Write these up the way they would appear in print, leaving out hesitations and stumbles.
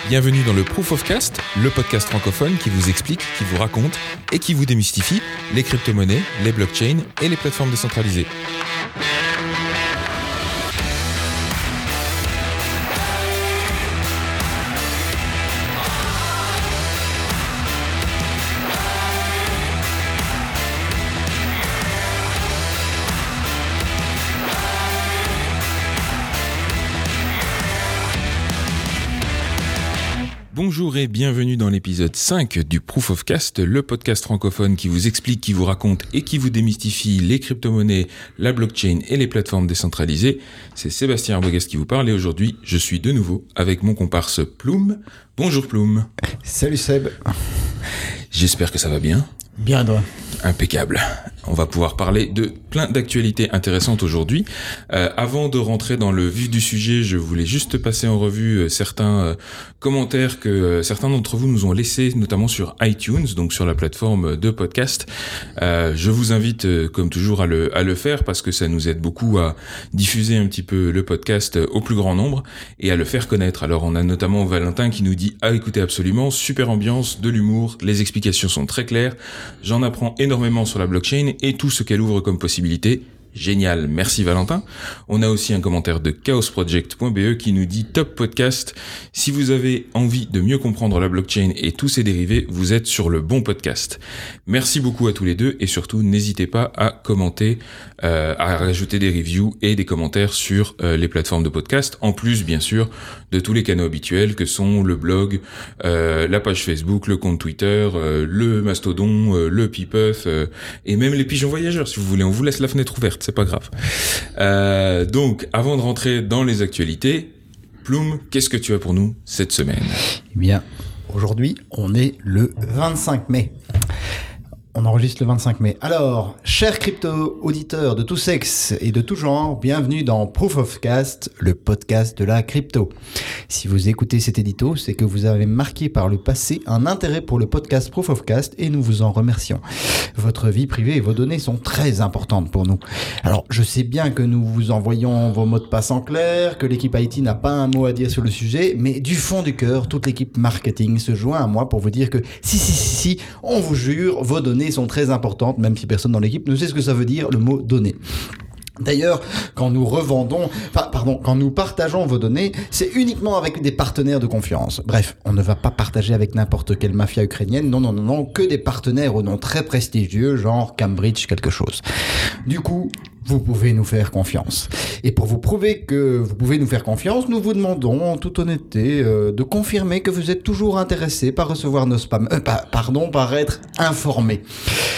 Bienvenue dans le Proof of Cast, le podcast francophone qui vous explique, qui vous raconte et qui vous démystifie les crypto-monnaies, les blockchains et les plateformes décentralisées. Bonjour et bienvenue dans l'épisode 5 du Proof of Cast, le podcast francophone qui vous explique, qui vous raconte et qui vous démystifie les crypto-monnaies, la blockchain et les plateformes décentralisées. C'est Sébastien Arbogast qui vous parle et aujourd'hui, je suis de nouveau avec mon comparse Ploum. Bonjour Ploum. Salut Seb. J'espère que ça va bien. Bien toi. Impeccable. On va pouvoir parler de plein d'actualités intéressantes aujourd'hui. Avant de rentrer dans le vif du sujet, je voulais juste passer en revue certains commentaires que certains d'entre vous nous ont laissés, notamment sur iTunes, donc sur la plateforme de podcast. Je vous invite, comme toujours, à le faire parce que ça nous aide beaucoup à diffuser un petit peu le podcast au plus grand nombre et à le faire connaître. Alors, on a notamment Valentin qui nous dit « Ah, écoutez absolument, super ambiance, de l'humour, les explications sont très claires, j'en apprends énormément sur la blockchain et tout ce qu'elle ouvre comme possibilité. Génial, merci Valentin. On a aussi un commentaire de chaosproject.be qui nous dit top podcast. Si vous avez envie de mieux comprendre la blockchain et tous ses dérivés, vous êtes sur le bon podcast. Merci beaucoup à tous les deux et surtout n'hésitez pas à commenter, à rajouter des reviews et des commentaires sur les plateformes de podcast. En plus, bien sûr, de tous les canaux habituels que sont le blog, la page Facebook, le compte Twitter, le Mastodon, le Pipuff et même les pigeons voyageurs si vous voulez. On vous laisse la fenêtre ouverte. C'est pas grave. Donc, avant de rentrer dans les actualités, Ploum, qu'est-ce que tu as pour nous cette semaine ? Eh bien, aujourd'hui, on est le 25 mai. On enregistre le 25 mai. Alors, chers crypto-auditeurs de tout sexe et de tout genre, bienvenue dans Proof of Cast, le podcast de la crypto. Si vous écoutez cet édito, c'est que vous avez marqué par le passé un intérêt pour le podcast Proof of Cast et nous vous en remercions. Votre vie privée et vos données sont très importantes pour nous. Alors, je sais bien que nous vous envoyons vos mots de passe en clair, que l'équipe IT n'a pas un mot à dire sur le sujet, mais du fond du cœur, toute l'équipe marketing se joint à moi pour vous dire que si, on vous jure, vos données sont très importantes, même si personne dans l'équipe ne sait ce que ça veut dire, le mot données. D'ailleurs, quand nous partageons vos données, c'est uniquement avec des partenaires de confiance. Bref, on ne va pas partager avec n'importe quelle mafia ukrainienne, non, que des partenaires au nom très prestigieux, genre Cambridge quelque chose. Du coup, vous pouvez nous faire confiance. Et pour vous prouver que vous pouvez nous faire confiance, nous vous demandons en toute honnêteté de confirmer que vous êtes toujours intéressé par recevoir nos spams. Par être informé. Quoi ?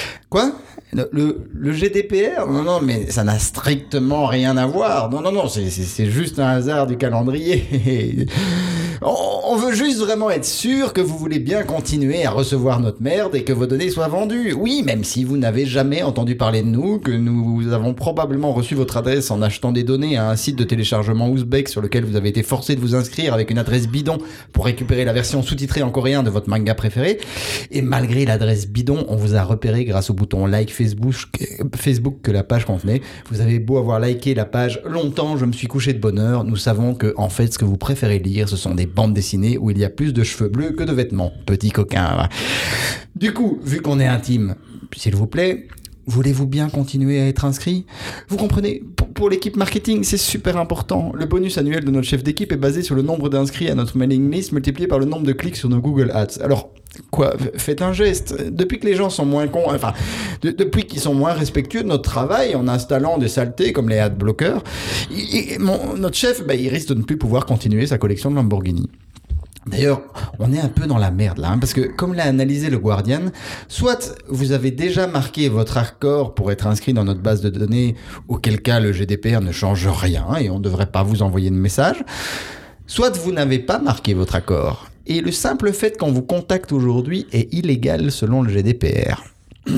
Le GDPR ? Non, mais ça n'a strictement rien à voir. Non, c'est juste un hasard du calendrier. On veut juste vraiment être sûr que vous voulez bien continuer à recevoir notre merde et que vos données soient vendues. Oui, même si vous n'avez jamais entendu parler de nous, que nous avons probablement reçu votre adresse en achetant des données à un site de téléchargement ouzbek sur lequel vous avez été forcé de vous inscrire avec une adresse bidon pour récupérer la version sous-titrée en coréen de votre manga préféré. Et malgré l'adresse bidon, on vous a repéré grâce au bouton like Facebook que la page contenait. Vous avez beau avoir liké la page longtemps, je me suis couché de bonne heure. Nous savons que, en fait, ce que vous préférez lire, ce sont des bandes dessinées où il y a plus de cheveux bleus que de vêtements. Petit coquin. Du coup, vu qu'on est intime, s'il vous plaît, voulez-vous bien continuer à être inscrit ? Vous comprenez, pour l'équipe marketing, c'est super important. Le bonus annuel de notre chef d'équipe est basé sur le nombre d'inscrits à notre mailing list multiplié par le nombre de clics sur nos Google Ads. Alors, faites un geste. Depuis que les gens sont moins cons, depuis qu'ils sont moins respectueux de notre travail en installant des saletés comme les adblockers, notre chef, il risque de ne plus pouvoir continuer sa collection de Lamborghini. D'ailleurs, on est un peu dans la merde là, parce que comme l'a analysé le Guardian, soit vous avez déjà marqué votre accord pour être inscrit dans notre base de données, auquel cas le GDPR ne change rien et on ne devrait pas vous envoyer de message, soit vous n'avez pas marqué votre accord. Et le simple fait qu'on vous contacte aujourd'hui est illégal selon le GDPR. Vous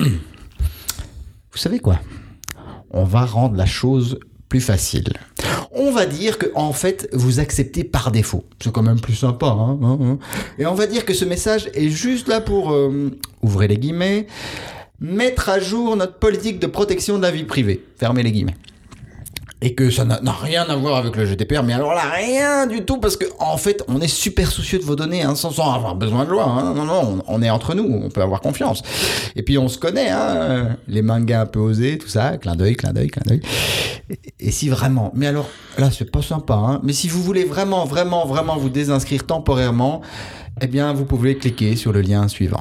savez quoi ? On va rendre la chose plus facile. On va dire que en fait vous acceptez par défaut. C'est quand même plus sympa, hein. Et on va dire que ce message est juste là pour ouvrez les guillemets, mettre à jour notre politique de protection de la vie privée. Fermez les guillemets. et que ça n'a rien à voir avec le GDPR, mais alors là, rien du tout, parce que en fait, on est super soucieux de vos données, hein, sans avoir besoin de loi. Hein. Non, on est entre nous, on peut avoir confiance. Et puis on se connaît, hein, les mangas un peu osés, tout ça, clin d'œil. Et si vraiment, mais alors là, c'est pas sympa, hein, mais si vous voulez vraiment vous désinscrire temporairement, eh bien, vous pouvez cliquer sur le lien suivant.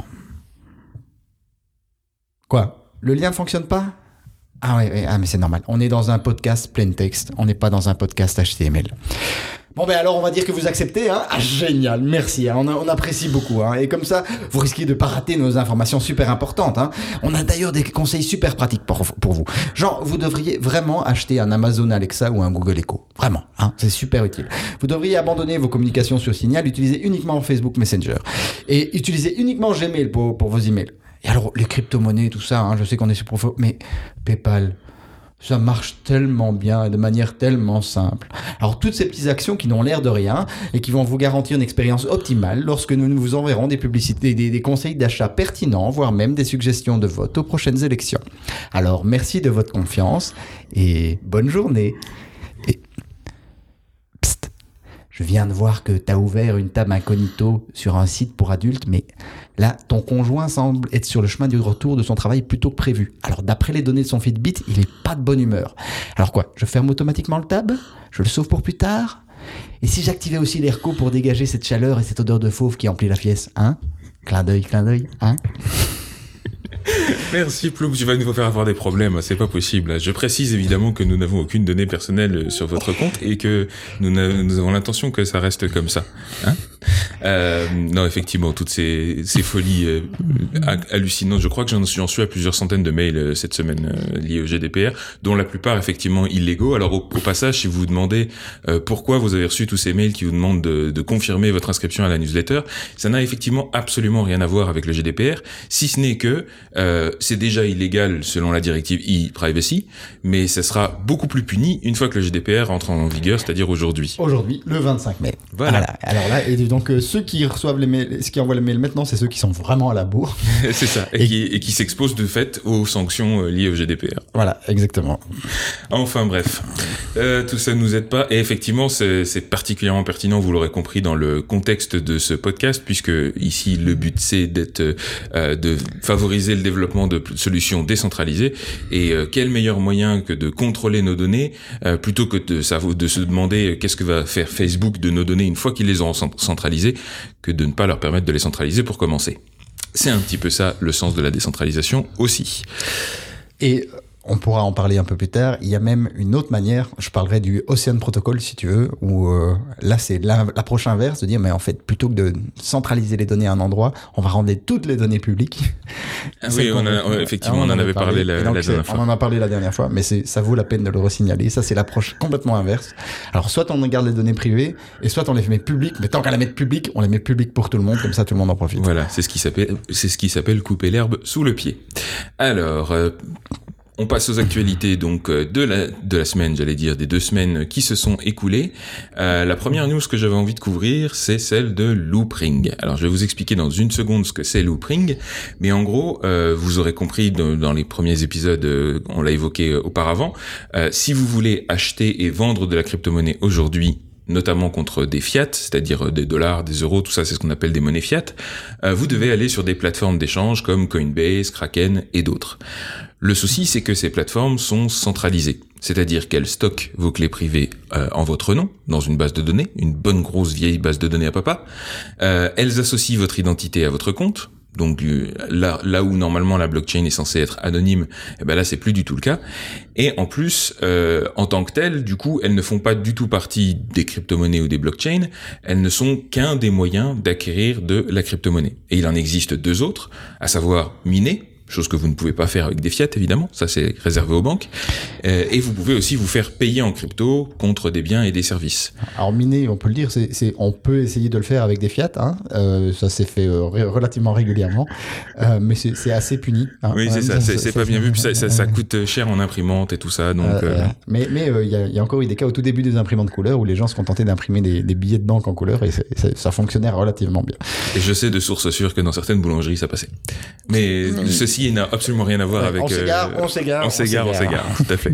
Quoi ? Le lien ne fonctionne pas ? Ah ouais, mais c'est normal. On est dans un podcast plain texte. On n'est pas dans un podcast HTML. Bon, ben alors, on va dire que vous acceptez, hein. Ah, génial, merci, hein. On apprécie beaucoup, hein. Et comme ça, vous risquez de pas rater nos informations super importantes, hein. On a d'ailleurs des conseils super pratiques pour vous. Genre, vous devriez vraiment acheter un Amazon Alexa ou un Google Echo. Vraiment, hein. C'est super utile. Vous devriez abandonner vos communications sur Signal, utiliser uniquement Facebook Messenger. Et utiliser uniquement Gmail pour vos emails. Et alors, les crypto-monnaies, tout ça, hein, je sais qu'on est sur profond, mais PayPal, ça marche tellement bien et de manière tellement simple. Alors, toutes ces petites actions qui n'ont l'air de rien et qui vont vous garantir une expérience optimale lorsque nous vous enverrons des publicités, des conseils d'achat pertinents, voire même des suggestions de vote aux prochaines élections. Alors, merci de votre confiance et bonne journée. Et... Psst, je viens de voir que tu as ouvert une tab incognito sur un site pour adultes, mais là, ton conjoint semble être sur le chemin du retour de son travail plus tôt que prévu. Alors, d'après les données de son Fitbit, il est pas de bonne humeur. Alors quoi ? Je ferme automatiquement le tab ? Je le sauve pour plus tard ? Et si j'activais aussi l'airco pour dégager cette chaleur et cette odeur de fauve qui emplit la pièce, hein ? Clin d'œil, hein ? Merci Ploum, tu vas nous faire avoir des problèmes, c'est pas possible. Je précise évidemment que nous n'avons aucune donnée personnelle sur votre compte et que nous avons l'intention que ça reste comme ça. Hein non, effectivement, toutes ces folies hallucinantes. Je crois que j'en suis à plusieurs centaines de mails cette semaine liés au GDPR, dont la plupart effectivement illégaux. Alors au passage, si vous vous demandez pourquoi vous avez reçu tous ces mails qui vous demandent de confirmer votre inscription à la newsletter, ça n'a effectivement absolument rien à voir avec le GDPR, si ce n'est que c'est déjà illégal selon la directive e-privacy, mais ça sera beaucoup plus puni une fois que le GDPR entre en vigueur, c'est-à-dire aujourd'hui. Aujourd'hui, le 25 mai. Voilà. Alors là, et donc ceux qui reçoivent les mails, ceux qui envoient les mails maintenant, c'est ceux qui sont vraiment à la bourre. C'est ça, et qui s'exposent de fait aux sanctions liées au GDPR. Voilà, exactement. Enfin bref, tout ça ne nous aide pas, et effectivement c'est particulièrement pertinent, vous l'aurez compris, dans le contexte de ce podcast, puisque ici le but c'est de favoriser le développement de solutions décentralisées, et quel meilleur moyen que de contrôler nos données plutôt que de se demander qu'est-ce que va faire Facebook de nos données une fois qu'ils les auront centralisées, que de ne pas leur permettre de les centraliser pour commencer. C'est un petit peu ça le sens de la décentralisation aussi. Et on pourra en parler un peu plus tard. Il y a même une autre manière, je parlerai du Ocean Protocol si tu veux, où là c'est l'approche inverse, de dire mais en fait plutôt que de centraliser les données à un endroit, on va rendre toutes les données publiques. Ah oui, effectivement on en avait parlé la dernière fois. On en a parlé la dernière fois, mais ça vaut la peine de le resignaler. Ça c'est l'approche complètement inverse. Alors soit on garde les données privées, et soit on les met publiques, mais tant qu'à la mettre publique, on les met publiques pour tout le monde, comme ça tout le monde en profite. Voilà, c'est ce qui s'appelle couper l'herbe sous le pied. Alors on passe aux actualités donc de la semaine, j'allais dire, des 2 semaines qui se sont écoulées. La première news que j'avais envie de couvrir, c'est celle de Loopring. Alors je vais vous expliquer dans une seconde ce que c'est Loopring, mais en gros, vous aurez compris dans les premiers épisodes, on l'a évoqué auparavant, si vous voulez acheter et vendre de la crypto-monnaie aujourd'hui, notamment contre des fiat, c'est-à-dire des dollars, des euros, tout ça c'est ce qu'on appelle des monnaies fiat, vous devez aller sur des plateformes d'échange comme Coinbase, Kraken et d'autres. Le souci, c'est que ces plateformes sont centralisées, c'est-à-dire qu'elles stockent vos clés privées en votre nom, dans une base de données, une bonne grosse vieille base de données à papa. Elles associent votre identité à votre compte. Donc là où normalement la blockchain est censée être anonyme, eh ben là c'est plus du tout le cas. Et en plus, en tant que telles, du coup, elles ne font pas du tout partie des crypto-monnaies ou des blockchains. Elles ne sont qu'un des moyens d'acquérir de la crypto-monnaie. Et il en existe 2 autres, à savoir miner, chose que vous ne pouvez pas faire avec des fiat évidemment, ça c'est réservé aux banques, et vous pouvez aussi vous faire payer en crypto contre des biens et des services. Alors miner, on peut le dire, on peut essayer de le faire avec des fiat, hein, ça s'est fait relativement régulièrement, mais c'est assez puni. Hein, oui, c'est ça, c'est pas bien vu, puis ça coûte cher en imprimante et tout ça, donc. Mais il y a encore eu des cas au tout début des imprimantes couleur où les gens se contentaient d'imprimer des billets de banque en couleur et ça fonctionnait relativement bien. Et je sais de sources sûres que dans certaines boulangeries ça passait. Mais ceci aussi n'a absolument rien à voir avec... On s'égare, tout à fait.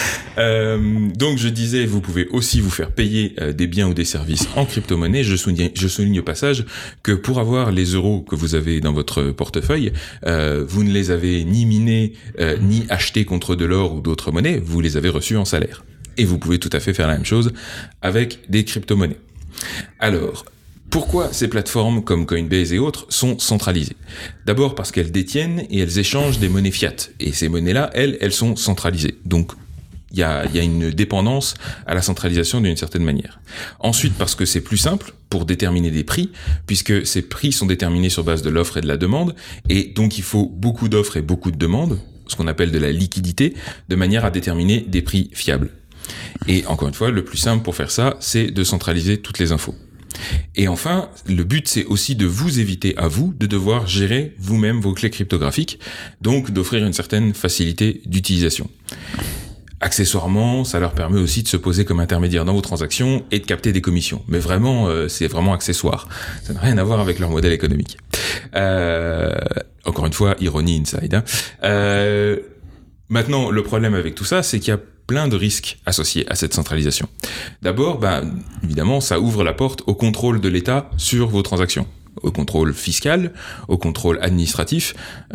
Donc je disais, vous pouvez aussi vous faire payer des biens ou des services en crypto-monnaie. Je souligne au passage que pour avoir les euros que vous avez dans votre portefeuille, vous ne les avez ni minés, ni achetés contre de l'or ou d'autres monnaies, vous les avez reçus en salaire. Et vous pouvez tout à fait faire la même chose avec des crypto-monnaies. Alors, pourquoi ces plateformes comme Coinbase et autres sont centralisées ? D'abord parce qu'elles détiennent et elles échangent des monnaies fiat. Et ces monnaies-là, elles sont centralisées. Donc, il y a une dépendance à la centralisation d'une certaine manière. Ensuite, parce que c'est plus simple pour déterminer des prix, puisque ces prix sont déterminés sur base de l'offre et de la demande, et donc il faut beaucoup d'offres et beaucoup de demandes, ce qu'on appelle de la liquidité, de manière à déterminer des prix fiables. Et encore une fois, le plus simple pour faire ça, c'est de centraliser toutes les infos. Et enfin, le but, c'est aussi de vous éviter à vous de devoir gérer vous-même vos clés cryptographiques, donc d'offrir une certaine facilité d'utilisation. Accessoirement, ça leur permet aussi de se poser comme intermédiaire dans vos transactions et de capter des commissions. Mais vraiment, c'est vraiment accessoire. Ça n'a rien à voir avec leur modèle économique. Encore une fois, ironie inside. Maintenant, le problème avec tout ça, c'est qu'il y a plein de risques associés à cette centralisation. D'abord, évidemment, ça ouvre la porte au contrôle de l'État sur vos transactions. Au contrôle fiscal, au contrôle administratif,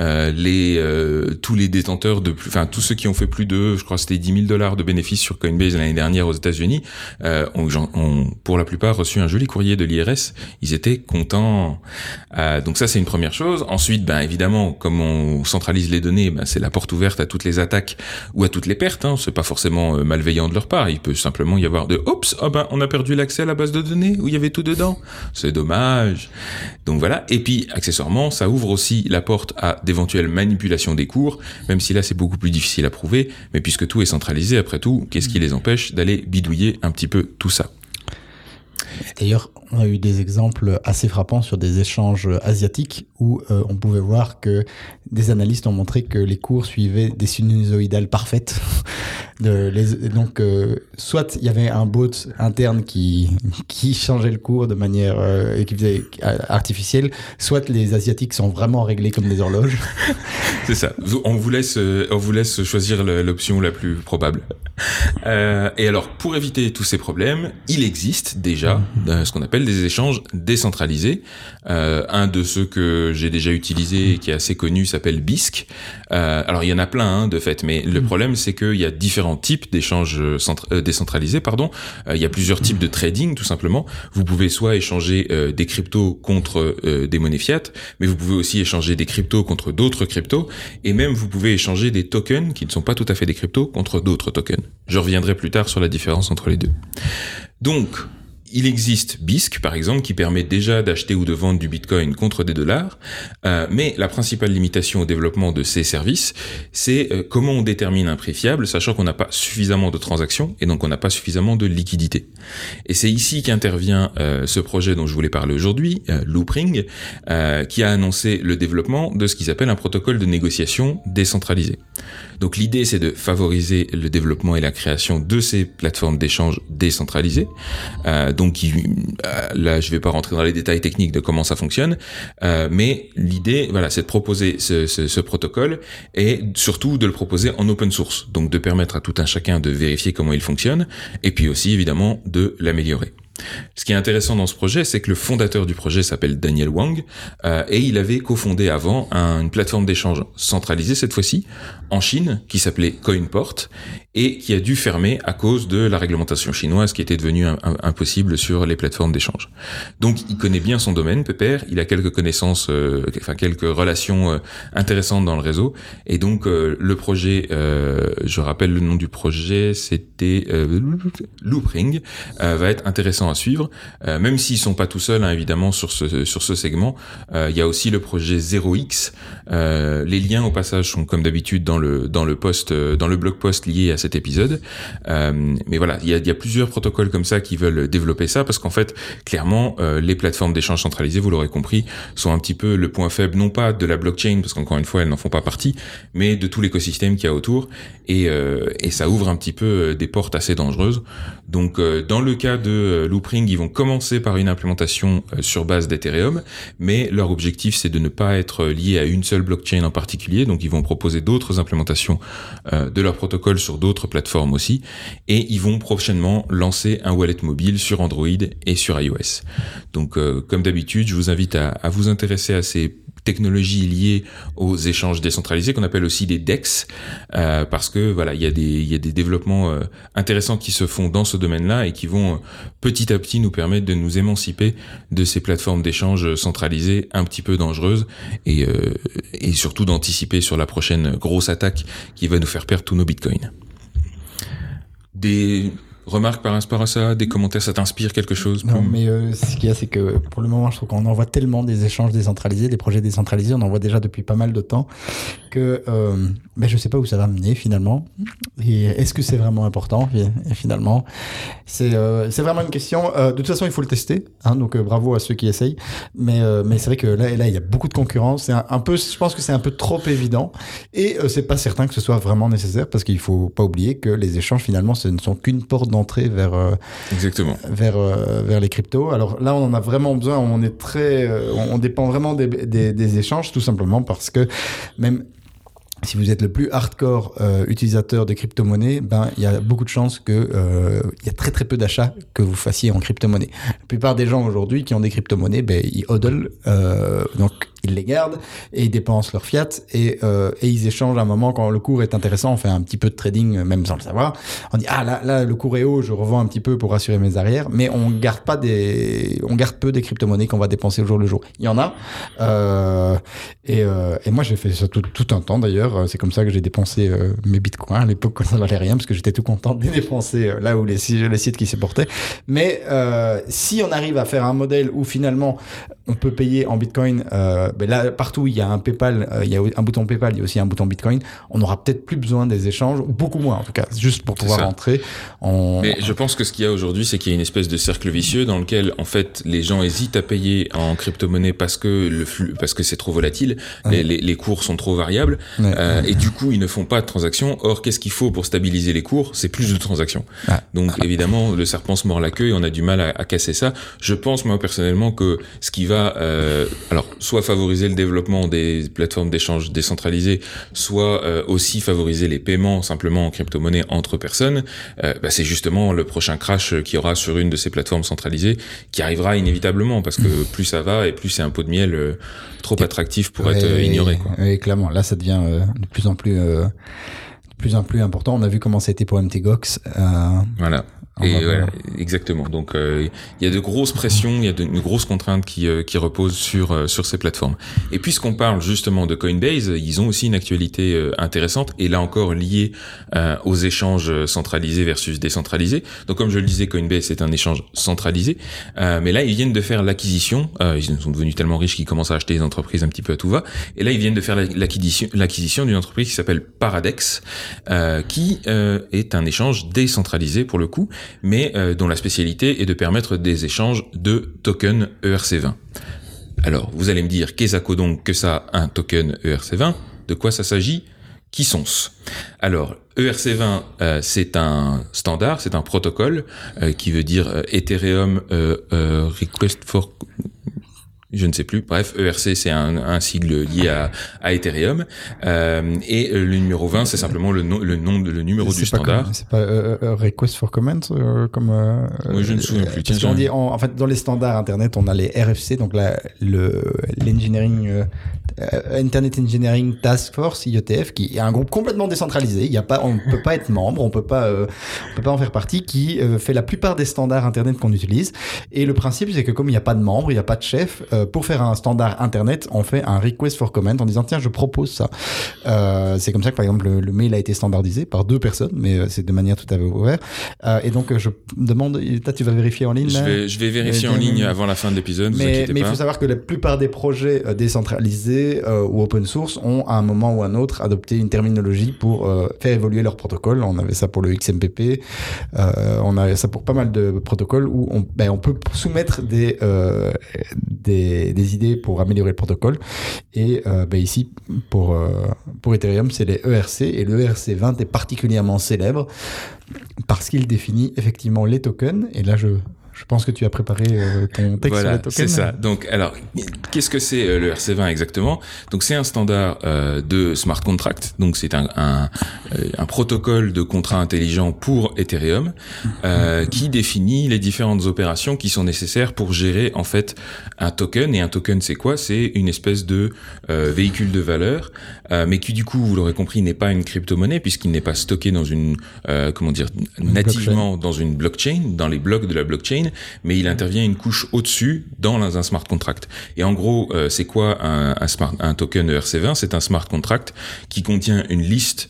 tous les détenteurs tous ceux qui ont fait plus de, je crois que c'était $10,000 de bénéfices sur Coinbase l'année dernière aux États-Unis, ont pour la plupart reçu un joli courrier de l'IRS. Ils étaient contents. Donc ça, c'est une première chose. Ensuite, évidemment, comme on centralise les données, c'est la porte ouverte à toutes les attaques ou à toutes les pertes. C'est pas forcément malveillant de leur part. Il peut simplement y avoir on a perdu l'accès à la base de données où il y avait tout dedans. C'est dommage. Donc voilà, et puis accessoirement, ça ouvre aussi la porte à d'éventuelles manipulations des cours, même si là c'est beaucoup plus difficile à prouver, mais puisque tout est centralisé, après tout, qu'est-ce qui les empêche d'aller bidouiller un petit peu tout ça ? D'ailleurs, on a eu des exemples assez frappants sur des échanges asiatiques où on pouvait voir que des analystes ont montré que les cours suivaient des sinusoïdales parfaites. Donc, soit il y avait un bot interne qui changeait le cours de manière qui faisait artificielle, soit les Asiatiques sont vraiment réglés comme des horloges. C'est ça. On vous laisse choisir l'option la plus probable. Et alors, pour éviter tous ces problèmes, il existe déjà ce qu'on appelle des échanges décentralisés. Un de ceux que j'ai déjà utilisé et qui est assez connu s'appelle Bisq. Alors, il y en a plein, de fait, mais le problème, c'est qu'il y a différents types d'échanges décentralisés, il y a plusieurs types de trading, tout simplement. Vous pouvez soit échanger des cryptos contre des monnaies fiat, mais vous pouvez aussi échanger des cryptos contre d'autres cryptos, et même vous pouvez échanger des tokens qui ne sont pas tout à fait des cryptos contre d'autres tokens. Je reviendrai plus tard sur la différence entre les deux. Donc, il existe Bisq, par exemple, qui permet déjà d'acheter ou de vendre du Bitcoin contre des dollars, mais la principale limitation au développement de ces services, c'est comment on détermine un prix fiable, sachant qu'on n'a pas suffisamment de transactions et donc on n'a pas suffisamment de liquidité. Et c'est ici qu'intervient ce projet dont je voulais parler aujourd'hui, Loopring, qui a annoncé le développement de ce qu'ils appellent un protocole de négociation décentralisé. Donc l'idée, c'est de favoriser le développement et la création de ces plateformes d'échange décentralisées. Donc là, je vais pas rentrer dans les détails techniques de comment ça fonctionne, mais l'idée, c'est de proposer ce protocole et surtout de le proposer en open source, donc de permettre à tout un chacun de vérifier comment il fonctionne et puis aussi évidemment de l'améliorer. Ce qui est intéressant dans ce projet, c'est que le fondateur du projet s'appelle Daniel Wang et il avait cofondé avant une plateforme d'échange centralisée cette fois-ci en Chine qui s'appelait Coinport et qui a dû fermer à cause de la réglementation chinoise qui était devenue impossible sur les plateformes d'échange. Donc il connaît bien son domaine, Pépère, il a quelques connaissances, quelques relations intéressantes dans le réseau et donc le projet, je rappelle le nom du projet, c'était Loopring, va être intéressant à suivre, même s'ils sont pas tout seuls, évidemment, sur ce segment. Il y a aussi le projet 0x. Les liens au passage sont comme d'habitude dans le blog post lié à cet épisode. Mais voilà, il y a plusieurs protocoles comme ça qui veulent développer ça parce qu'en fait, clairement, les plateformes d'échange centralisées, vous l'aurez compris, sont un petit peu le point faible, non pas de la blockchain, parce qu'encore une fois, elles n'en font pas partie, mais de tout l'écosystème qu'il y a autour. Et ça ouvre un petit peu des portes assez dangereuses. Donc, dans le cas de Loopring, ils vont commencer par une implémentation sur base d'Ethereum, mais leur objectif, c'est de ne pas être lié à une seule blockchain en particulier. Donc, ils vont proposer d'autres implémentations de leur protocole sur d'autres plateformes aussi. Et ils vont prochainement lancer un wallet mobile sur Android et sur iOS. Donc, comme d'habitude, je vous invite à vous intéresser à ces technologies liées aux échanges décentralisés qu'on appelle aussi des DEX, parce que voilà, il y a des développements intéressants qui se font dans ce domaine-là et qui vont petit à petit nous permettre de nous émanciper de ces plateformes d'échange centralisées un petit peu dangereuses et surtout d'anticiper sur la prochaine grosse attaque qui va nous faire perdre tous nos bitcoins. Des remarques par rapport à ça, des commentaires, ça t'inspire quelque chose? Non, mais ce qu'il y a, c'est que pour le moment, je trouve qu'on envoie tellement des échanges décentralisés, des projets décentralisés, on en voit déjà depuis pas mal de temps, que je sais pas où ça va mener finalement. Et est-ce que c'est vraiment important? Et finalement, c'est vraiment une question. De toute façon, il faut le tester, hein, donc bravo à ceux qui essayent. Mais c'est vrai que là, il y a beaucoup de concurrence. C'est un peu, je pense que c'est un peu trop évident. Et c'est pas certain que ce soit vraiment nécessaire, parce qu'il faut pas oublier que les échanges finalement, ce ne sont qu'une porte d'entrée vers les cryptos. Alors là, on en a vraiment besoin. On dépend vraiment des échanges, tout simplement parce que même si vous êtes le plus hardcore utilisateur de crypto-monnaies, il y a beaucoup de chances que il y a très très peu d'achats que vous fassiez en crypto-monnaie. La plupart des gens aujourd'hui qui ont des crypto-monnaies, ils hodlent, donc ils les gardent et ils dépensent leur fiat et ils échangent à un moment quand le cours est intéressant. On fait un petit peu de trading même sans le savoir. On dit là le cours est haut, je revends un petit peu pour assurer mes arrières, mais on garde peu des crypto-monnaies qu'on va dépenser au jour le jour. Il y en a et moi j'ai fait ça tout un temps d'ailleurs. C'est comme ça que j'ai dépensé mes bitcoins à l'époque quand ça valait rien, parce que j'étais tout content de les dépenser là où les sites qui se portaient. Mais si on arrive à faire un modèle où finalement on peut payer en bitcoin, là partout il y a un PayPal, il y a un bouton PayPal, il y a aussi un bouton bitcoin, on n'aura peut-être plus besoin des échanges, ou beaucoup moins en tout cas, juste pour pouvoir rentrer. Mais je pense que ce qu'il y a aujourd'hui, c'est qu'il y a une espèce de cercle vicieux dans lequel en fait les gens hésitent à payer en crypto-monnaie parce que c'est trop volatile, les cours sont trop variables. Et du coup, ils ne font pas de transactions. Or, qu'est-ce qu'il faut pour stabiliser les cours? C'est plus de transactions. Donc, évidemment, le serpent se mord la queue et on a du mal à casser ça. Je pense, moi, personnellement, que ce qui va, soit favoriser le développement des plateformes d'échange décentralisées, soit aussi favoriser les paiements simplement en crypto-monnaie entre personnes, c'est justement le prochain crash qu'il y aura sur une de ces plateformes centralisées qui arrivera inévitablement, parce que plus ça va et plus c'est un pot de miel trop attractif pour être ignoré, quoi. Oui, clairement. Là, ça devient de plus en plus important. On a vu comment ça a été pour MTGOX. Voilà. Exactement. Donc il y a de grosses pressions, il y a de grosses contraintes qui reposent sur ces plateformes. Et puisqu'on parle justement de Coinbase, ils ont aussi une actualité intéressante, et là encore liée aux échanges centralisés versus décentralisés. Donc comme je le disais, Coinbase c'est un échange centralisé, mais là ils viennent de faire l'acquisition. Ils sont devenus tellement riches qu'ils commencent à acheter des entreprises un petit peu à tout va. Et là ils viennent de faire l'acquisition d'une entreprise qui s'appelle Paradex, qui est un échange décentralisé pour le coup, mais dont la spécialité est de permettre des échanges de tokens ERC20. Alors, vous allez me dire, qu'est-ce donc que ça, un token ERC20? De quoi ça s'agit? Qui sont-ce? Alors, ERC20, c'est un standard, c'est un protocole qui veut dire Ethereum Request for... Je ne sais plus. Bref, ERC, c'est un sigle lié à Ethereum. Et le numéro 20, c'est simplement le numéro du standard. C'est pas request for comment comme. Oui, je ne me souviens plus. Parce qu'on dit en fait dans les standards internet, on a les RFC, donc l'engineering Internet Engineering Task Force (IETF), qui est un groupe complètement décentralisé. On ne peut pas être membre, on peut pas en faire partie, qui fait la plupart des standards internet qu'on utilise. Et le principe, c'est que comme il n'y a pas de membre, il n'y a pas de chef. Pour faire un standard internet, on fait un request for comment en disant tiens, je propose ça. C'est comme ça que par exemple le mail a été standardisé par 2 personnes, mais c'est de manière tout à fait ouverte. Et donc je demande, toi tu vas vérifier en ligne. Je vais vérifier en ligne avant la fin de l'épisode. Mais il faut savoir que la plupart des projets décentralisés ou open source ont à un moment ou à un autre adopté une terminologie pour faire évoluer leur protocole. On avait ça pour le XMPP, on avait ça pour pas mal de protocoles où on peut soumettre des idées pour améliorer le protocole. Et ici, pour Ethereum, c'est les ERC, et le ERC20 est particulièrement célèbre parce qu'il définit effectivement les tokens. Et là, je Je pense que tu as préparé ton texte sur les tokens. C'est ça. Donc, alors, qu'est-ce que c'est le RC20 exactement? Donc, c'est un standard de smart contract. Donc, c'est un protocole de contrat intelligent pour Ethereum qui définit les différentes opérations qui sont nécessaires pour gérer en fait un token. Et un token, c'est quoi? C'est une espèce de véhicule de valeur, mais qui du coup, vous l'aurez compris, n'est pas une crypto-monnaie puisqu'il n'est pas stocké dans une nativement dans une blockchain, dans les blocs de la blockchain, mais il intervient une couche au-dessus dans un smart contract. Et en gros, c'est quoi un token ERC20? C'est un smart contract qui contient une liste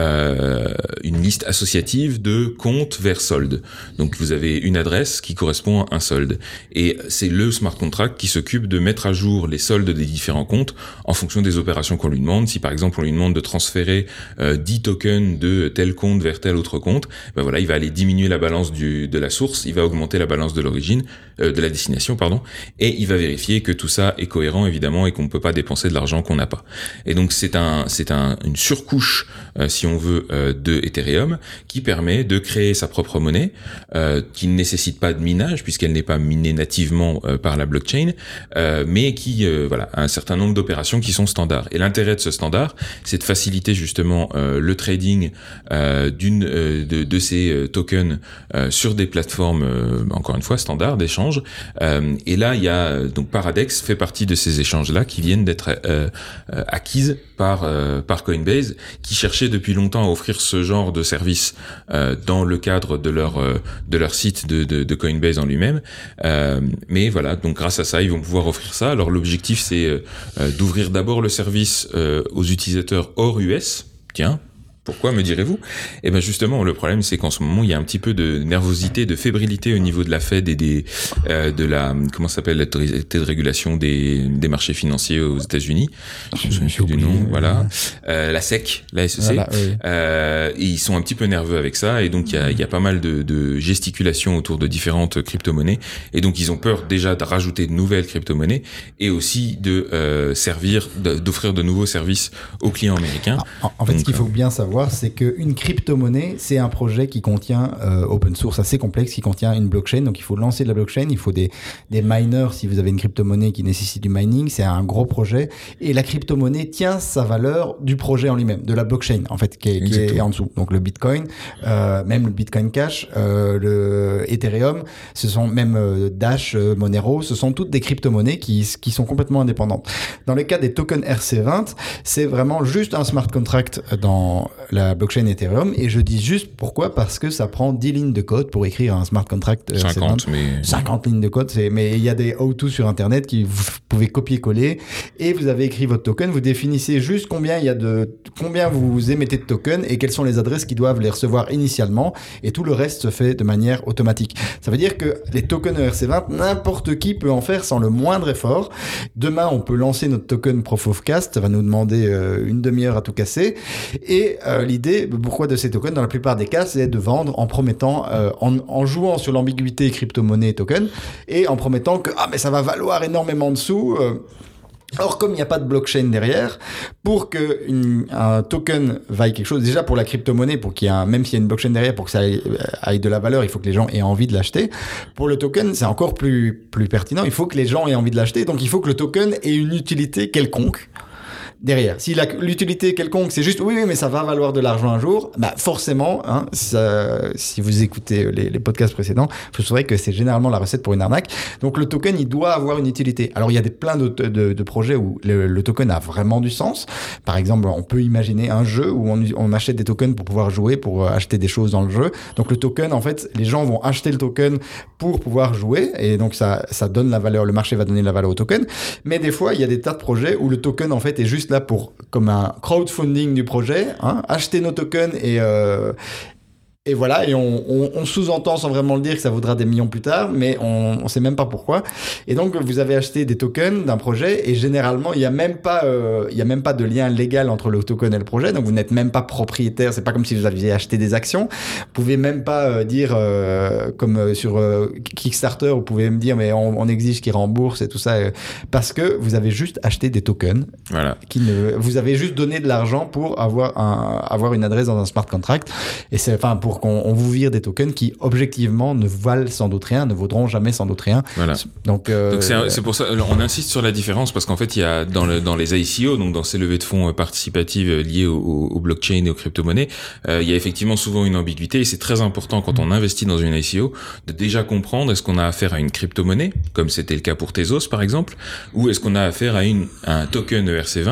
associative de comptes vers solde. Donc vous avez une adresse qui correspond à un solde. Et c'est le smart contract qui s'occupe de mettre à jour les soldes des différents comptes en fonction des opérations qu'on lui demande. Si par exemple on lui demande de transférer 10 tokens de tel compte vers tel autre compte, ben voilà, il va aller diminuer la balance de la source, il va augmenter la balance de l'origine, de la destination, pardon, et il va vérifier que tout ça est cohérent évidemment et qu'on ne peut pas dépenser de l'argent qu'on n'a pas. Et donc c'est une surcouche, si on veut, de Ethereum qui permet de créer sa propre monnaie, qui ne nécessite pas de minage puisqu'elle n'est pas minée nativement par la blockchain, mais qui a un certain nombre d'opérations qui sont standards. Et l'intérêt de ce standard, c'est de faciliter justement le trading de ces tokens sur des plateformes, encore une fois, standards d'échange. Et là, il y a donc Paradex fait partie de ces échanges-là qui viennent d'être acquises par Coinbase, qui cherchait depuis longtemps à offrir ce genre de service dans le cadre de leur site de Coinbase en lui-même. Mais voilà, donc grâce à ça, ils vont pouvoir offrir ça. Alors l'objectif, c'est d'ouvrir d'abord le service aux utilisateurs hors US. Tiens. Pourquoi, me direz-vous? Eh ben justement, le problème, c'est qu'en ce moment, il y a un petit peu de nervosité, de fébrilité au niveau de la Fed et de la l'autorité de régulation des marchés financiers aux États-Unis. Je me suis du nom, voilà. La SEC, la SEC. Voilà, oui. Et ils sont un petit peu nerveux avec ça, et donc il y a pas mal de gesticulations autour de différentes crypto-monnaies, et donc ils ont peur déjà de rajouter de nouvelles crypto-monnaies et aussi d'offrir de nouveaux services aux clients américains. En fait, ce qu'il faut bien savoir, c'est qu'une crypto-monnaie, c'est un projet qui contient open source assez complexe, qui contient une blockchain. Donc il faut lancer de la blockchain, il faut des miners si vous avez une crypto-monnaie qui nécessite du mining. C'est un gros projet. Et la crypto-monnaie tient sa valeur du projet en lui-même, de la blockchain en fait, qui est en dessous. Donc le Bitcoin, même le Bitcoin Cash, le Ethereum, ce sont même Dash, Monero, ce sont toutes des crypto-monnaies qui sont complètement indépendantes. Dans le cas des tokens RC20, c'est vraiment juste un smart contract dans la blockchain Ethereum, et je dis juste pourquoi, parce que ça prend 10 lignes de code pour écrire un smart contract. 50 lignes de code, mais il y a des how-to sur internet qui vous pouvez copier-coller, et vous avez écrit votre token, vous définissez juste combien vous émettez de tokens et quelles sont les adresses qui doivent les recevoir initialement, et tout le reste se fait de manière automatique. Ça veut dire que les tokens ERC20, n'importe qui peut en faire sans le moindre effort. Demain, on peut lancer notre token Proof of Cast, ça va nous demander une demi-heure à tout casser, et l'idée, pourquoi de ces tokens, dans la plupart des cas, c'est de vendre en promettant, en jouant sur l'ambiguïté crypto-monnaie et token, et en promettant que mais ça va valoir énormément de sous. Or, comme il n'y a pas de blockchain derrière, pour que un token vaille quelque chose, déjà pour la crypto-monnaie, pour qu'il y ait même s'il y a une blockchain derrière, pour que ça aille de la valeur, il faut que les gens aient envie de l'acheter. Pour le token, c'est encore plus pertinent. Il faut que les gens aient envie de l'acheter. Donc, il faut que le token ait une utilité quelconque derrière. Si l'utilité quelconque, c'est juste oui, mais ça va valoir de l'argent un jour, forcément, si vous écoutez les podcasts précédents, vous saurez que c'est généralement la recette pour une arnaque. Donc le token, il doit avoir une utilité. Alors il y a plein de projets où le token a vraiment du sens. Par exemple, on peut imaginer un jeu où on achète des tokens pour pouvoir jouer, pour acheter des choses dans le jeu. Donc le token, en fait, les gens vont acheter le token pour pouvoir jouer, et donc ça donne la valeur, le marché va donner la valeur au token. Mais des fois, il y a des tas de projets où le token, en fait, est juste là comme un crowdfunding du projet, acheter nos tokens et voilà, et on sous-entend sans vraiment le dire que ça vaudra des millions plus tard, mais on sait même pas pourquoi. Et donc vous avez acheté des tokens d'un projet, et généralement il y a même pas de lien légal entre le token et le projet, donc vous n'êtes même pas propriétaire. C'est pas comme si vous aviez acheté des actions. Vous pouvez même pas dire comme sur Kickstarter, vous pouvez me dire mais on exige qu'ils remboursent et tout ça, parce que vous avez juste acheté des tokens. Voilà. Vous avez juste donné de l'argent pour avoir une adresse dans un smart contract, et c'est pour pour qu'on vous vire des tokens qui, objectivement, ne valent sans doute rien, ne vaudront jamais sans doute rien. Voilà. Donc c'est pour ça, on insiste sur la différence parce qu'en fait, il y a dans les ICO, donc dans ces levées de fonds participatives liées au blockchain et aux crypto-monnaies, il y a effectivement souvent une ambiguïté et c'est très important quand on investit dans une ICO de déjà comprendre est-ce qu'on a affaire à une crypto-monnaie, comme c'était le cas pour Tezos par exemple, ou est-ce qu'on a affaire à un token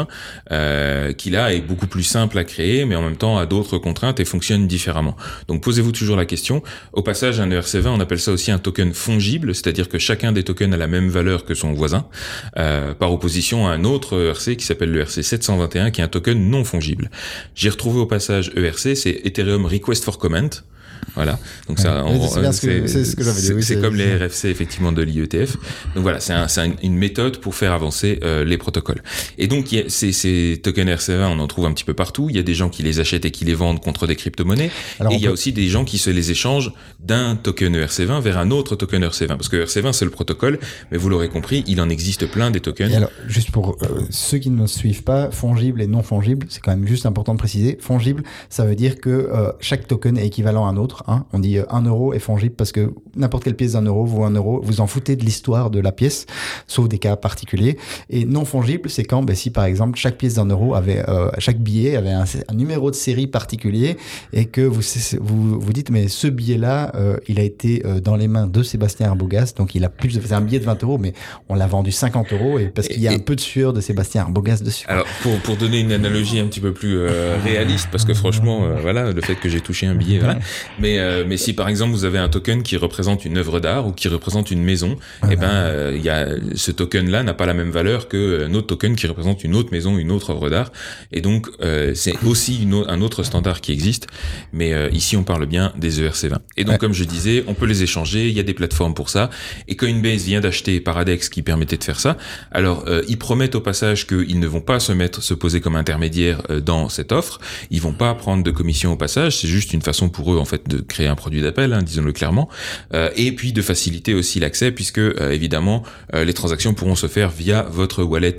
ERC20 qui là est beaucoup plus simple à créer, mais en même temps a d'autres contraintes et fonctionne différemment. Donc posez-vous toujours la question. Au passage, un ERC20, on appelle ça aussi un token fongible, c'est-à-dire que chacun des tokens a la même valeur que son voisin, par opposition à un autre ERC qui s'appelle le ERC 721, qui est un token non fongible. J'ai retrouvé au passage ERC, c'est Ethereum Request for Comment. Voilà. Donc ça, c'est ce que j'avais dit. Oui, c'est comme les RFC effectivement de l'IETF. Donc voilà, c'est une méthode pour faire avancer les protocoles. Et donc ces tokens RC20, on en trouve un petit peu partout. Il y a des gens qui les achètent et qui les vendent contre des crypto-monnaies. Et il y a aussi des gens qui se les échangent d'un token ERC20 vers un autre token ERC20. Parce que ERC20 c'est le protocole, mais vous l'aurez compris, il en existe plein des tokens. Et alors, juste pour ceux qui ne suivent pas, fongible et non fongible, c'est quand même juste important de préciser. Fongible, ça veut dire que chaque token est équivalent à un autre. Hein. On dit 1 euro est fongible parce que n'importe quelle pièce d'1 euro vaut 1 euro. Vous en foutez de l'histoire de la pièce, sauf des cas particuliers. Et non fongible, c'est quand, si par exemple chaque pièce d'1 euro avait, chaque billet avait un numéro de série particulier et que vous dites mais ce billet-là, il a été dans les mains de Sébastien Arbogast, donc il a c'est un billet de 20 euros, mais on l'a vendu 50 euros et parce qu'il y a un peu de sueur de Sébastien Arbogast dessus. Alors pour donner une analogie un petit peu plus réaliste, parce que franchement, voilà, le fait que j'ai touché un billet, voilà. Mais si par exemple vous avez un token qui représente une œuvre d'art ou qui représente une maison, il y a ce token-là n'a pas la même valeur que un autre token qui représente une autre maison, une autre œuvre d'art. Et donc c'est aussi un autre standard qui existe. Mais ici on parle bien des ERC20. Et donc comme je disais, on peut les échanger. Il y a des plateformes pour ça. Et Coinbase vient d'acheter Paradex qui permettait de faire ça. Alors ils promettent au passage qu'ils ne vont pas se poser comme intermédiaire dans cette offre. Ils vont pas prendre de commission au passage. C'est juste une façon pour eux en fait de créer un produit d'appel, hein, disons-le clairement, et puis de faciliter aussi l'accès puisque évidemment les transactions pourront se faire via votre wallet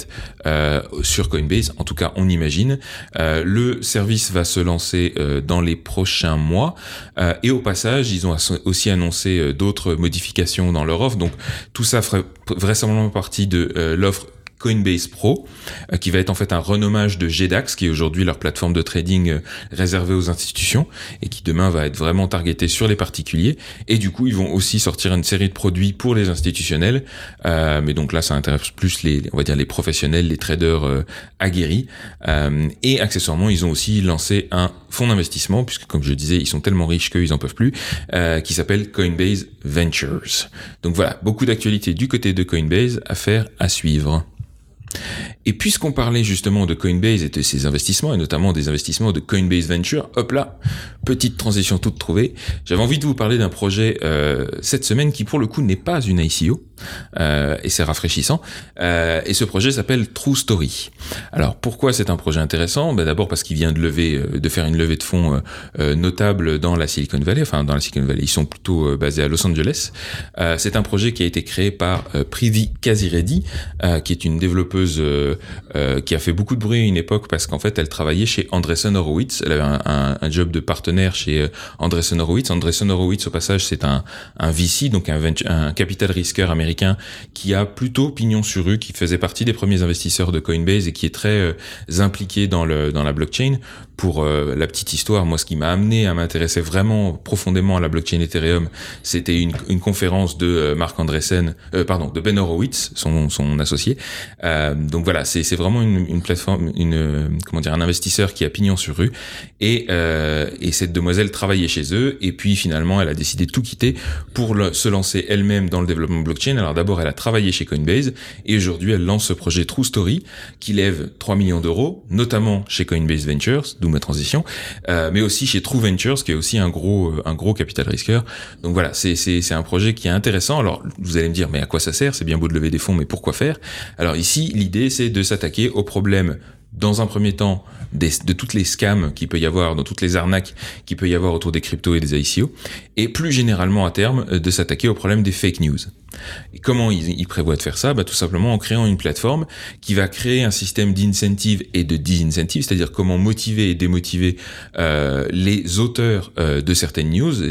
sur Coinbase, en tout cas on imagine. Le service va se lancer dans les prochains mois et au passage ils ont aussi annoncé d'autres modifications dans leur offre, donc tout ça ferait vraisemblablement partie de l'offre Coinbase Pro, qui va être en fait un renommage de GDAX, qui est aujourd'hui leur plateforme de trading réservée aux institutions, et qui demain va être vraiment targetée sur les particuliers. Et du coup, ils vont aussi sortir une série de produits pour les institutionnels. Mais donc là, ça intéresse plus on va dire les professionnels, les traders aguerris. Et accessoirement, ils ont aussi lancé un fonds d'investissement, puisque comme je disais, ils sont tellement riches qu'ils en peuvent plus, qui s'appelle Coinbase Ventures. Donc voilà, beaucoup d'actualités du côté de Coinbase à suivre. Et puisqu'on parlait justement de Coinbase et de ses investissements, et notamment des investissements de Coinbase Venture, hop là, petite transition toute trouvée, j'avais envie de vous parler d'un projet cette semaine qui pour le coup n'est pas une ICO, et c'est rafraîchissant, et ce projet s'appelle True Story. Alors pourquoi c'est un projet intéressant ? D'abord parce qu'il vient de faire une levée de fonds notable dans la Silicon Valley, ils sont plutôt basés à Los Angeles. C'est un projet qui a été créé par Priti Kaziredi, qui est une développeuse qui a fait beaucoup de bruit à une époque parce qu'en fait elle travaillait chez Andreessen Horowitz. Elle avait un job de partenaire chez Andreessen Horowitz. Andreessen Horowitz au passage c'est un VC, donc un capital risqueur américain qui a plutôt pignon sur rue, qui faisait partie des premiers investisseurs de Coinbase et qui est très impliqué dans la blockchain. Pour la petite histoire, moi ce qui m'a amené à m'intéresser vraiment profondément à la blockchain Ethereum, c'était une conférence de de Ben Horowitz, son associé. Donc voilà, c'est vraiment une plateforme, un investisseur qui a pignon sur rue. Et cette demoiselle travaillait chez eux. Et puis finalement, elle a décidé de tout quitter pour se lancer elle-même dans le développement blockchain. Alors d'abord, elle a travaillé chez Coinbase et aujourd'hui, elle lance ce projet True Story qui lève 3 millions d'euros, notamment chez Coinbase Ventures, d'où ma transition, mais aussi chez True Ventures, qui est aussi un gros capital risqueur. Donc voilà, c'est un projet qui est intéressant. Alors vous allez me dire, mais à quoi ça sert ? C'est bien beau de lever des fonds, mais pourquoi faire ? Alors ici, l'idée, c'est de s'attaquer au problème, dans un premier temps, de toutes les scams qu'il peut y avoir, dans toutes les arnaques qu'il peut y avoir autour des cryptos et des ICO, et plus généralement à terme, de s'attaquer au problème des fake news. Et comment il prévoit de faire ça? Tout simplement en créant une plateforme qui va créer un système d'incentive et de disincentive, c'est-à-dire comment motiver et démotiver les auteurs de certaines news.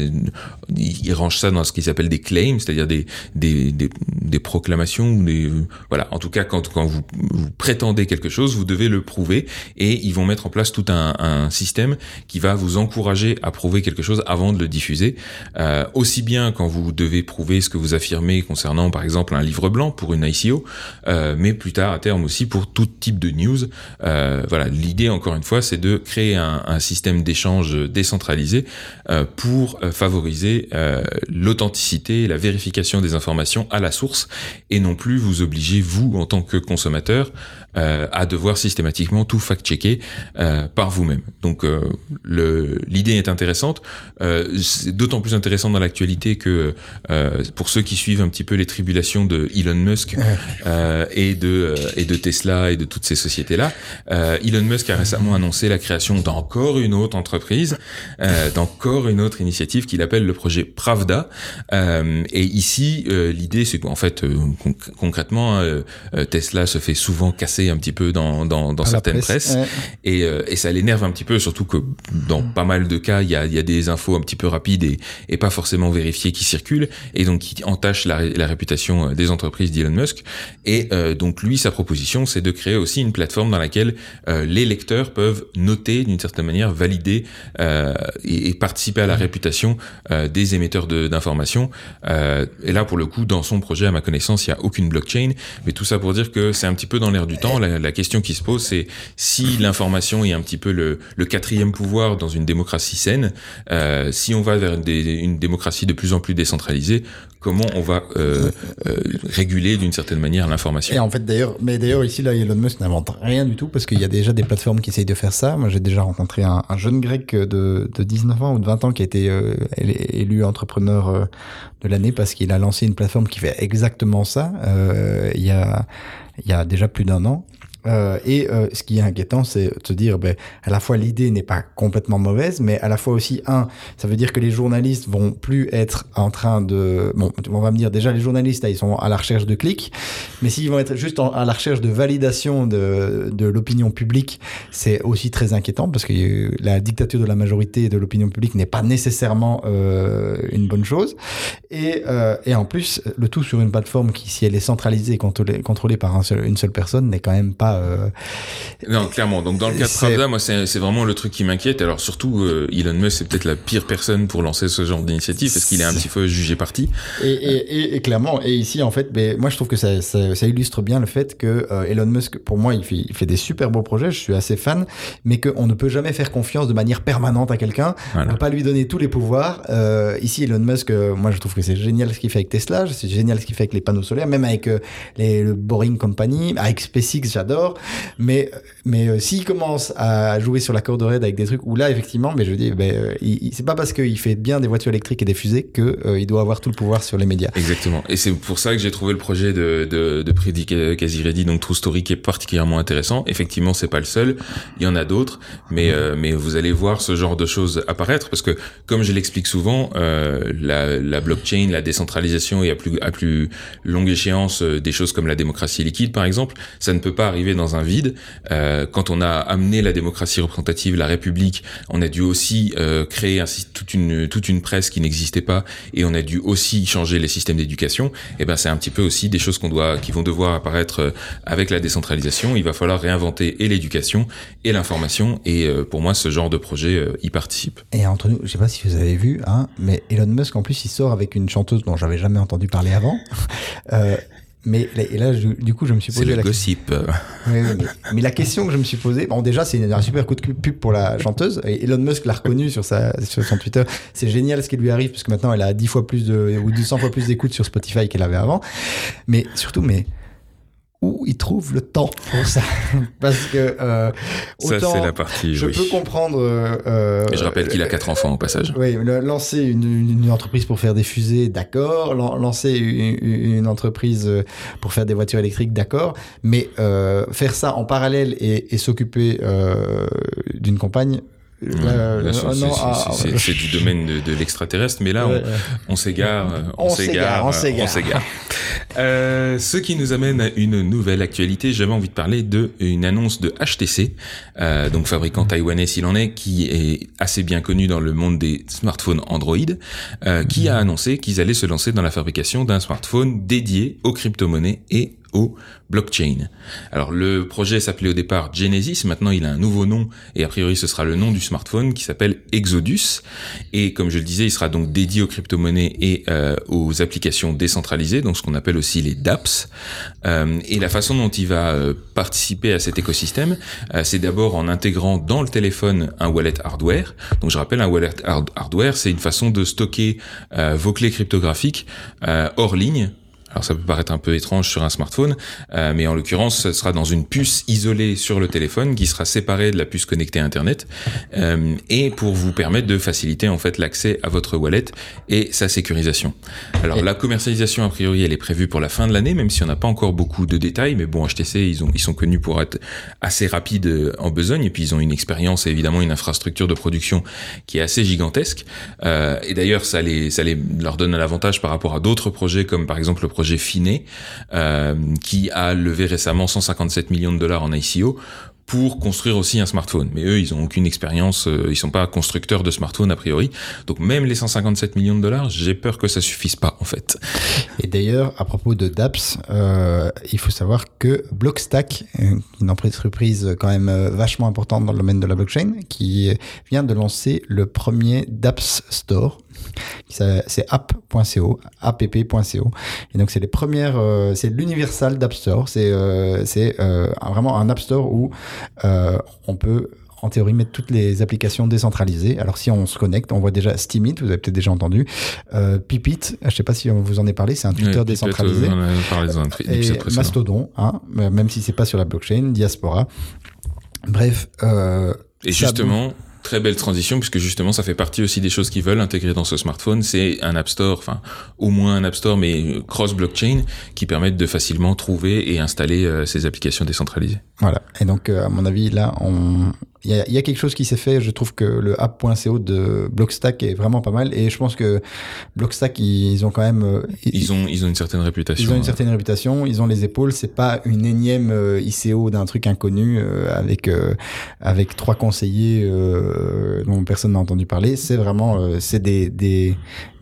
Il range ça dans ce qu'ils appellent des claims, c'est-à-dire des proclamations ou voilà. En tout cas, quand vous prétendez quelque chose, vous devez le prouver, et ils vont mettre en place tout un système qui va vous encourager à prouver quelque chose avant de le diffuser. Aussi bien quand vous devez prouver ce que vous affirmez concernant, par exemple, un livre blanc pour une ICO, mais plus tard, à terme aussi, pour tout type de news. Voilà, l'idée, encore une fois, c'est de créer un système d'échange décentralisé pour favoriser l'authenticité et la vérification des informations à la source, et non plus vous obliger, vous, en tant que consommateur, à devoir systématiquement tout fact-checker par vous-même. Donc l'idée est intéressante, c'est d'autant plus intéressant dans l'actualité que pour ceux qui suivent un petit peu les tribulations de Elon Musk et de Tesla et de toutes ces sociétés-là, Elon Musk a récemment annoncé la création d'encore une autre entreprise, d'encore une autre initiative qu'il appelle le projet Pravda. Et ici, l'idée, c'est qu'en fait, concrètement, Tesla se fait souvent casser un petit peu dans certaines presses, et ça l'énerve un petit peu, surtout que dans pas mal de cas, il y a des infos un petit peu rapides et pas forcément vérifiées qui circulent, et donc qui entachent la réputation des entreprises d'Elon Musk. Et donc lui, sa proposition, c'est de créer aussi une plateforme dans laquelle les lecteurs peuvent noter, d'une certaine manière, valider et participer à la réputation des émetteurs d'informations. Et là, pour le coup, dans son projet, à ma connaissance, il n'y a aucune blockchain, mais tout ça pour dire que c'est un petit peu dans l'air du temps. La question qui se pose, c'est si l'information est un petit peu le quatrième pouvoir dans une démocratie saine, si on va vers une démocratie de plus en plus décentralisée, comment on va réguler d'une certaine manière l'information. Et en fait, d'ailleurs ici, là, Elon Musk n'invente rien du tout, parce qu'il y a déjà des plateformes qui essayent de faire ça. Moi, j'ai déjà rencontré un jeune grec de 19 ans ou de 20 ans qui a été élu entrepreneur de l'année parce qu'il a lancé une plateforme qui fait exactement ça il y a déjà plus d'1 an. Ce qui est inquiétant, c'est de se dire, à la fois l'idée n'est pas complètement mauvaise, mais à la fois aussi, ça veut dire que les journalistes vont plus être en train de, on va me dire déjà les journalistes là, ils sont à la recherche de clics, mais s'ils vont être juste à la recherche de validation de l'opinion publique, c'est aussi très inquiétant, parce que la dictature de la majorité de l'opinion publique n'est pas nécessairement une bonne chose, et en plus le tout sur une plateforme qui, si elle est centralisée et contrôlée par une seule personne, n'est quand même pas non, clairement. Donc dans le cas de Pravda, moi c'est vraiment le truc qui m'inquiète. Alors surtout Elon Musk, c'est peut-être la pire personne pour lancer ce genre d'initiative, parce qu'il est un petit peu jugé parti. Et clairement, et ici en fait, moi je trouve que ça illustre bien le fait que Elon Musk, pour moi, il fait des super beaux projets, je suis assez fan, mais qu'on ne peut jamais faire confiance de manière permanente à quelqu'un. Voilà. On ne peut pas lui donner tous les pouvoirs. Ici Elon Musk, moi je trouve que c'est génial ce qu'il fait avec Tesla, c'est génial ce qu'il fait avec les panneaux solaires, même avec le Boring Company, avec SpaceX, j'adore. Mais s'il commence à jouer sur la corde raide avec des trucs où là effectivement, je dis, c'est pas parce qu'il fait bien des voitures électriques et des fusées que il doit avoir tout le pouvoir sur les médias. Exactement. Et c'est pour ça que j'ai trouvé le projet de Predi Kaziredi, donc True Story, qui est particulièrement intéressant. Effectivement, c'est pas le seul. Il y en a d'autres, mais vous allez voir ce genre de choses apparaître, parce que comme je l'explique souvent, la blockchain, la décentralisation et à plus longue échéance des choses comme la démocratie liquide, par exemple, ça ne peut pas arriver dans un vide. Quand on a amené la démocratie représentative, la République, on a dû aussi créer toute une presse qui n'existait pas, et on a dû aussi changer les systèmes d'éducation. Et c'est un petit peu aussi des choses qui vont devoir apparaître avec la décentralisation. Il va falloir réinventer et l'éducation et l'information, et pour moi ce genre de projet y participe. Et entre nous, je sais pas si vous avez vu, mais Elon Musk en plus il sort avec une chanteuse dont j'avais jamais entendu parler avant. Mais là, du coup, je me suis posé la question. C'est le gossip. Mais la question que je me suis posée, déjà, c'est un super coup de pub pour la chanteuse. Et Elon Musk l'a reconnu sur son Twitter. C'est génial ce qui lui arrive, parce que maintenant, elle a 10 fois plus ou 100 fois plus d'écoutes sur Spotify qu'elle avait avant. Mais surtout, où il trouve le temps pour ça, parce que autant ça c'est la partie. Je peux comprendre. Et je rappelle qu'il a 4 enfants au passage. Oui, lancer une entreprise pour faire des fusées, d'accord. Lancer une entreprise pour faire des voitures électriques, d'accord. Mais faire ça en parallèle et s'occuper d'une campagne. C'est du domaine de l'extraterrestre, mais là, on s'égare. Ce qui nous amène à une nouvelle actualité. J'avais envie de parler d'une annonce de HTC, donc fabricant taïwanais s'il en est, qui est assez bien connu dans le monde des smartphones Android, qui a annoncé qu'ils allaient se lancer dans la fabrication d'un smartphone dédié aux crypto-monnaies et au blockchain. Alors le projet s'appelait au départ Genesis, maintenant il a un nouveau nom et a priori ce sera le nom du smartphone qui s'appelle Exodus, et comme je le disais il sera donc dédié aux crypto-monnaies et aux applications décentralisées, donc ce qu'on appelle aussi les dApps, et la façon dont il va participer à cet écosystème, c'est d'abord en intégrant dans le téléphone un wallet hardware. Donc je rappelle, un wallet hardware c'est une façon de stocker vos clés cryptographiques hors ligne. Alors ça peut paraître un peu étrange sur un smartphone, mais en l'occurrence, ce sera dans une puce isolée sur le téléphone qui sera séparée de la puce connectée à Internet, et pour vous permettre de faciliter en fait l'accès à votre wallet et sa sécurisation. Alors la commercialisation a priori elle est prévue pour la fin de l'année, même si on n'a pas encore beaucoup de détails, mais bon, HTC ils sont connus pour être assez rapides en besogne, et puis ils ont une expérience et évidemment une infrastructure de production qui est assez gigantesque, et d'ailleurs ça leur donne un avantage par rapport à d'autres projets comme par exemple le projet Finet, qui a levé récemment 157 millions de dollars en ICO pour construire aussi un smartphone. Mais eux, ils ont aucune expérience, ils sont pas constructeurs de smartphones a priori. Donc même les 157 millions de dollars, j'ai peur que ça suffise pas en fait. Et d'ailleurs, à propos de dApps, il faut savoir que Blockstack, une entreprise quand même vachement importante dans le domaine de la blockchain, qui vient de lancer le premier dApps Store. C'est app.co, app.co, et donc c'est les premières, c'est l'Universal d'App Store, c'est vraiment un App Store où on peut en théorie mettre toutes les applications décentralisées. Alors si on se connecte, on voit déjà Steemit, vous avez peut-être déjà entendu, Pipit, je sais pas si on vous en est parlé, c'est un Twitter décentralisé, et Mastodon, hein, même si c'est pas sur la blockchain, Diaspora, bref. Et justement, très belle transition, puisque justement ça fait partie aussi des choses qu'ils veulent intégrer dans ce smartphone, c'est un App Store, enfin au moins un App Store mais cross-blockchain, qui permettent de facilement trouver et installer ces applications décentralisées. Voilà, et donc à mon avis là, il y a quelque chose qui s'est fait. Je trouve que le app.co de Blockstack est vraiment pas mal, et je pense que Blockstack ils ont quand même ils ont une certaine réputation. Ils ont une certaine réputation, ils ont les épaules, c'est pas une énième ICO d'un truc inconnu avec 3 conseillers dont personne n'a entendu parler. C'est vraiment c'est des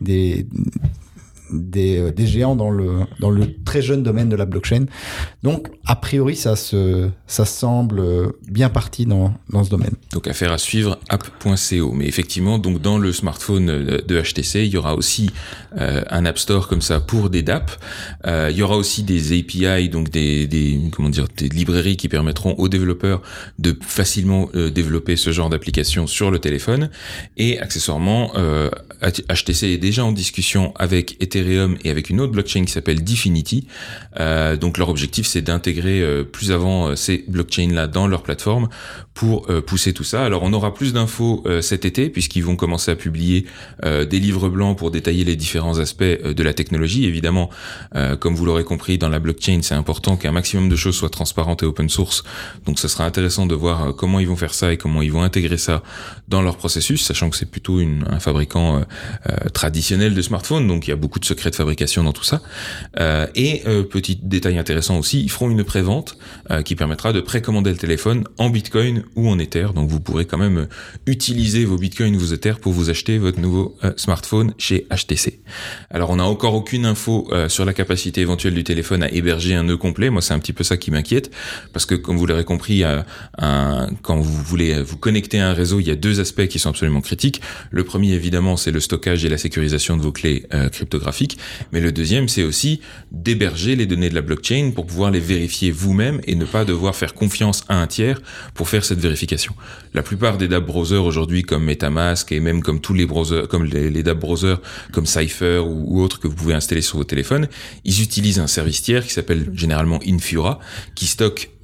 géants dans le très jeune domaine de la blockchain. Donc a priori ça semble bien parti dans ce domaine. Donc affaire à suivre, app.co. Mais effectivement, donc dans le smartphone de HTC, il y aura aussi un App Store comme ça pour des dApps. Il y aura aussi des API, donc des librairies qui permettront aux développeurs de facilement développer ce genre d'application sur le téléphone. Et accessoirement, HTC est déjà en discussion avec Ethereum et avec une autre blockchain qui s'appelle Dfinity. Donc leur objectif c'est d'intégrer plus avant ces blockchains-là dans leur plateforme pour pousser tout ça. Alors on aura plus d'infos cet été, puisqu'ils vont commencer à publier des livres blancs pour détailler les différents aspects de la technologie. Évidemment, comme vous l'aurez compris, dans la blockchain c'est important qu'un maximum de choses soient transparentes et open source. Donc ce sera intéressant de voir comment ils vont faire ça et comment ils vont intégrer ça dans leur processus, sachant que c'est plutôt un fabricant traditionnel de smartphones, donc il y a beaucoup de secrets de fabrication dans tout ça. Et petit détail intéressant aussi, ils feront une prévente qui permettra de précommander le téléphone en Bitcoin ou en Ether. Donc vous pourrez quand même utiliser vos Bitcoins ou vos Ether pour vous acheter votre nouveau smartphone chez HTC. Alors on n'a encore aucune info sur la capacité éventuelle du téléphone à héberger un nœud complet. Moi c'est un petit peu ça qui m'inquiète, parce que comme vous l'aurez compris, quand vous voulez vous connecter à un réseau, il y a 2 aspects qui sont absolument critiques. Le premier évidemment c'est le stockage et la sécurisation de vos clés cryptographiques, mais le deuxième c'est aussi d'héberger les données de la blockchain pour pouvoir les vérifier vous-même et ne pas devoir faire confiance à un tiers pour faire cette vérification. La plupart des dApp browsers aujourd'hui, comme MetaMask et même comme tous les browsers, comme les dApp browsers comme Cypher ou autres que vous pouvez installer sur vos téléphones, ils utilisent un service tiers qui s'appelle généralement Infura, qui stocke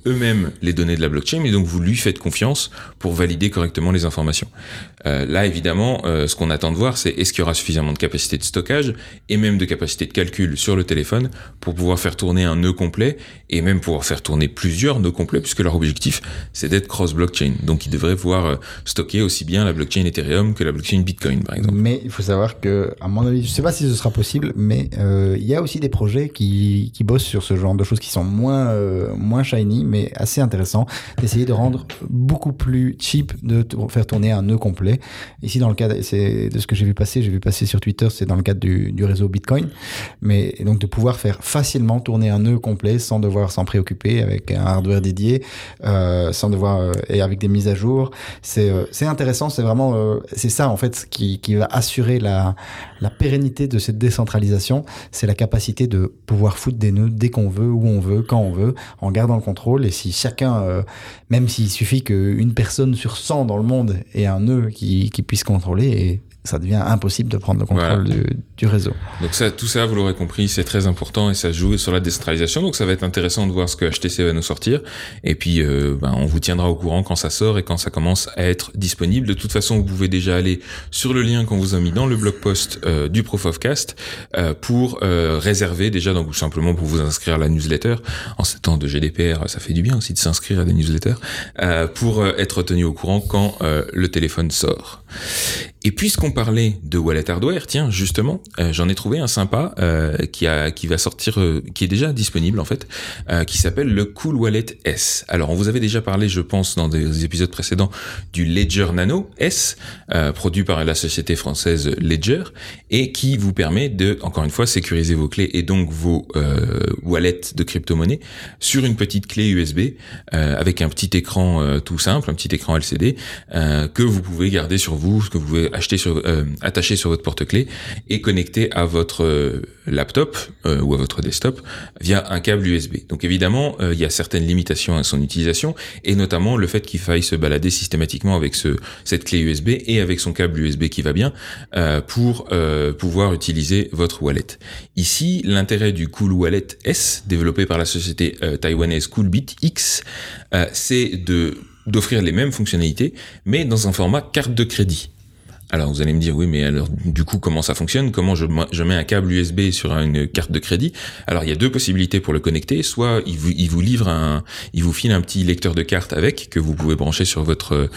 eux-mêmes les données de la blockchain, et donc vous lui faites confiance pour valider correctement les informations. Là, évidemment, ce qu'on attend de voir, c'est est-ce qu'il y aura suffisamment de capacité de stockage et même de capacité de calcul sur le téléphone pour pouvoir faire tourner un nœud complet et même pouvoir faire tourner plusieurs nœuds complets, puisque leur objectif, c'est d'être cross-blockchain. Donc, ils devraient pouvoir stocker aussi bien la blockchain Ethereum que la blockchain Bitcoin, par exemple. Mais il faut savoir que, à mon avis, je sais pas si ce sera possible, mais il y a aussi des projets qui bossent sur ce genre de choses qui sont moins shiny, mais assez intéressants, d'essayer de rendre beaucoup plus cheap de faire tourner un nœud complet. Ici, dans le cas, c'est de ce que j'ai vu passer sur Twitter, c'est dans le cadre du réseau Bitcoin, mais donc de pouvoir faire facilement tourner un nœud complet sans devoir s'en préoccuper avec un hardware dédié, sans devoir et avec des mises à jour. C'est intéressant, c'est vraiment c'est ça en fait qui va assurer la pérennité de cette décentralisation, c'est la capacité de pouvoir foutre des nœuds dès qu'on veut, où on veut, quand on veut, en gardant le contrôle. Et si chacun, même s'il suffit qu'une personne sur 100 dans le monde ait un nœud qui puisse contrôler, et ça devient impossible de prendre le contrôle du réseau. Donc ça, tout ça, vous l'aurez compris, c'est très important et ça joue sur la décentralisation. Donc ça va être intéressant de voir ce que HTC va nous sortir. Et puis, on vous tiendra au courant quand ça sort et quand ça commence à être disponible. De toute façon, vous pouvez déjà aller sur le lien qu'on vous a mis dans le blog post du Proof of Cast pour réserver déjà, donc simplement pour vous inscrire à la newsletter. En ces temps de GDPR, ça fait du bien aussi de s'inscrire à des newsletters pour être tenu au courant quand le téléphone sort. Et puisqu'on parlait de wallet hardware, tiens, justement, j'en ai trouvé un sympa qui va sortir, qui est déjà disponible en fait, qui s'appelle le Cool Wallet S. Alors, on vous avait déjà parlé, je pense, dans des épisodes précédents, du Ledger Nano S, produit par la société française Ledger, et qui vous permet de, encore une fois, sécuriser vos clés et donc vos wallets de crypto-monnaie sur une petite clé USB avec un petit écran tout simple, un petit écran LCD que vous pouvez garder sur vous, que vous pouvez attacher sur votre porte-clés et connecter à votre laptop ou à votre desktop via un câble USB. Donc évidemment, il y a certaines limitations à son utilisation et notamment le fait qu'il faille se balader systématiquement avec cette clé USB et avec son câble USB qui va bien pour pouvoir utiliser votre wallet. Ici, l'intérêt du Cool Wallet S, développé par la société taïwanaise Coolbit X, c'est d'offrir les mêmes fonctionnalités, mais dans un format carte de crédit. Alors vous allez me dire oui, mais alors du coup comment ça fonctionne? Comment je mets un câble USB sur une carte de crédit? Alors il y a deux possibilités pour le connecter. Soit il vous file un petit lecteur de carte avec que vous pouvez brancher sur votre